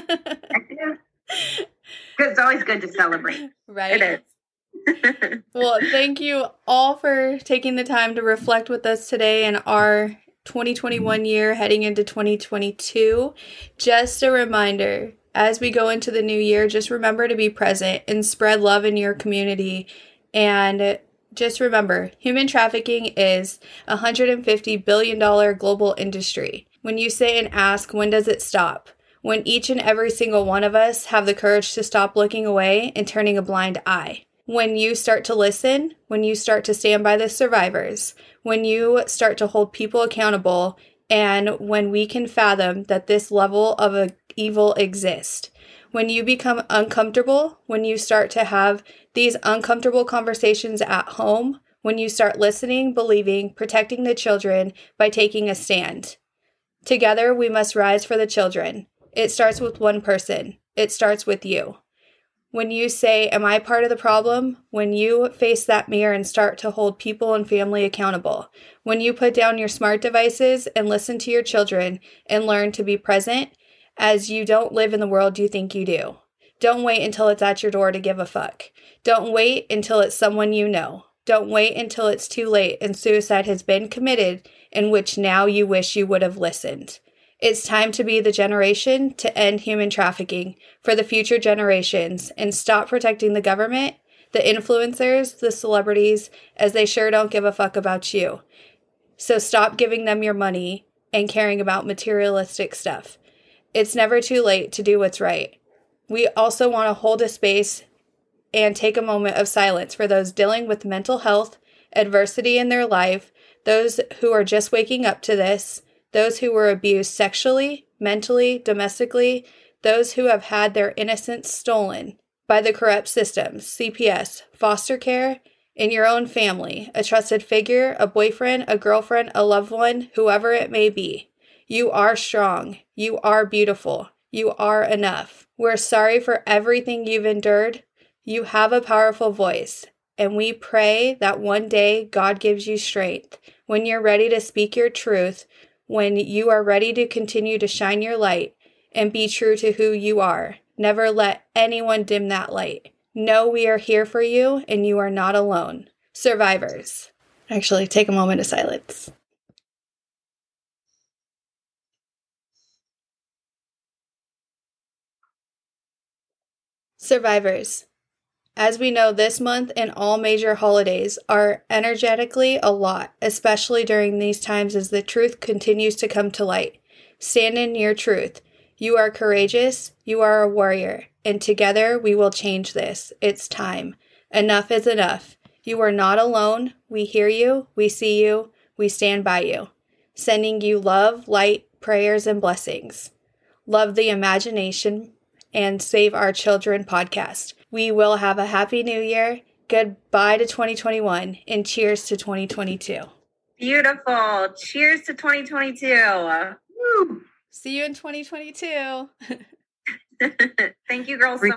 Speaker 1: It's always good to celebrate.
Speaker 2: Right?
Speaker 3: It is.
Speaker 2: Well, thank you all for taking the time to reflect with us today in our 2021 year heading into 2022. Just a reminder, as we go into the new year, just remember to be present and spread love in your community, and Just remember, human trafficking is a $150 billion global industry. When you say and ask, when does it stop? When each and every single one of us have the courage to stop looking away and turning a blind eye. When you start to listen, when you start to stand by the survivors, when you start to hold people accountable, and when we can fathom that this level of evil exists. When you become uncomfortable, when you start to have these uncomfortable conversations at home, when you start listening, believing, protecting the children by taking a stand. Together, we must rise for the children. It starts with one person. It starts with you. When you say, am I part of the problem? When you face that mirror and start to hold people and family accountable. When you put down your smart devices and listen to your children and learn to be present, as you don't live in the world you think you do. Don't wait until it's at your door to give a fuck. Don't wait until it's someone you know. Don't wait until it's too late and suicide has been committed, in which now you wish you would have listened. It's time to be the generation to end human trafficking for the future generations and stop protecting the government, the influencers, the celebrities, as they sure don't give a fuck about you. So stop giving them your money and caring about materialistic stuff. It's never too late to do what's right. We also want to hold a space and take a moment of silence for those dealing with mental health, adversity in their life, those who are just waking up to this, those who were abused sexually, mentally, domestically, those who have had their innocence stolen by the corrupt systems, CPS, foster care, in your own family, a trusted figure, a boyfriend, a girlfriend, a loved one, whoever it may be. You are strong. You are beautiful. You are enough. We're sorry for everything you've endured. You have a powerful voice, and we pray that one day God gives you strength. When you're ready to speak your truth, when you are ready to continue to shine your light and be true to who you are, never let anyone dim that light. Know we are here for you, and you are not alone. Survivors. Actually, take a moment of silence. Survivors. As we know, this month and all major holidays are energetically a lot, especially during these times as the truth continues to come to light. Stand in your truth. You are courageous. You are a warrior. And together we will change this. It's time. Enough is enough. You are not alone. We hear you. We see you. We stand by you. Sending you love, light, prayers, and blessings. Love the Imagination and Save Our Children podcast. We will have a happy new year. Goodbye to 2021 and cheers to 2022.
Speaker 3: Beautiful. Cheers to 2022. Woo.
Speaker 2: See you in 2022.
Speaker 3: Thank you, girls, so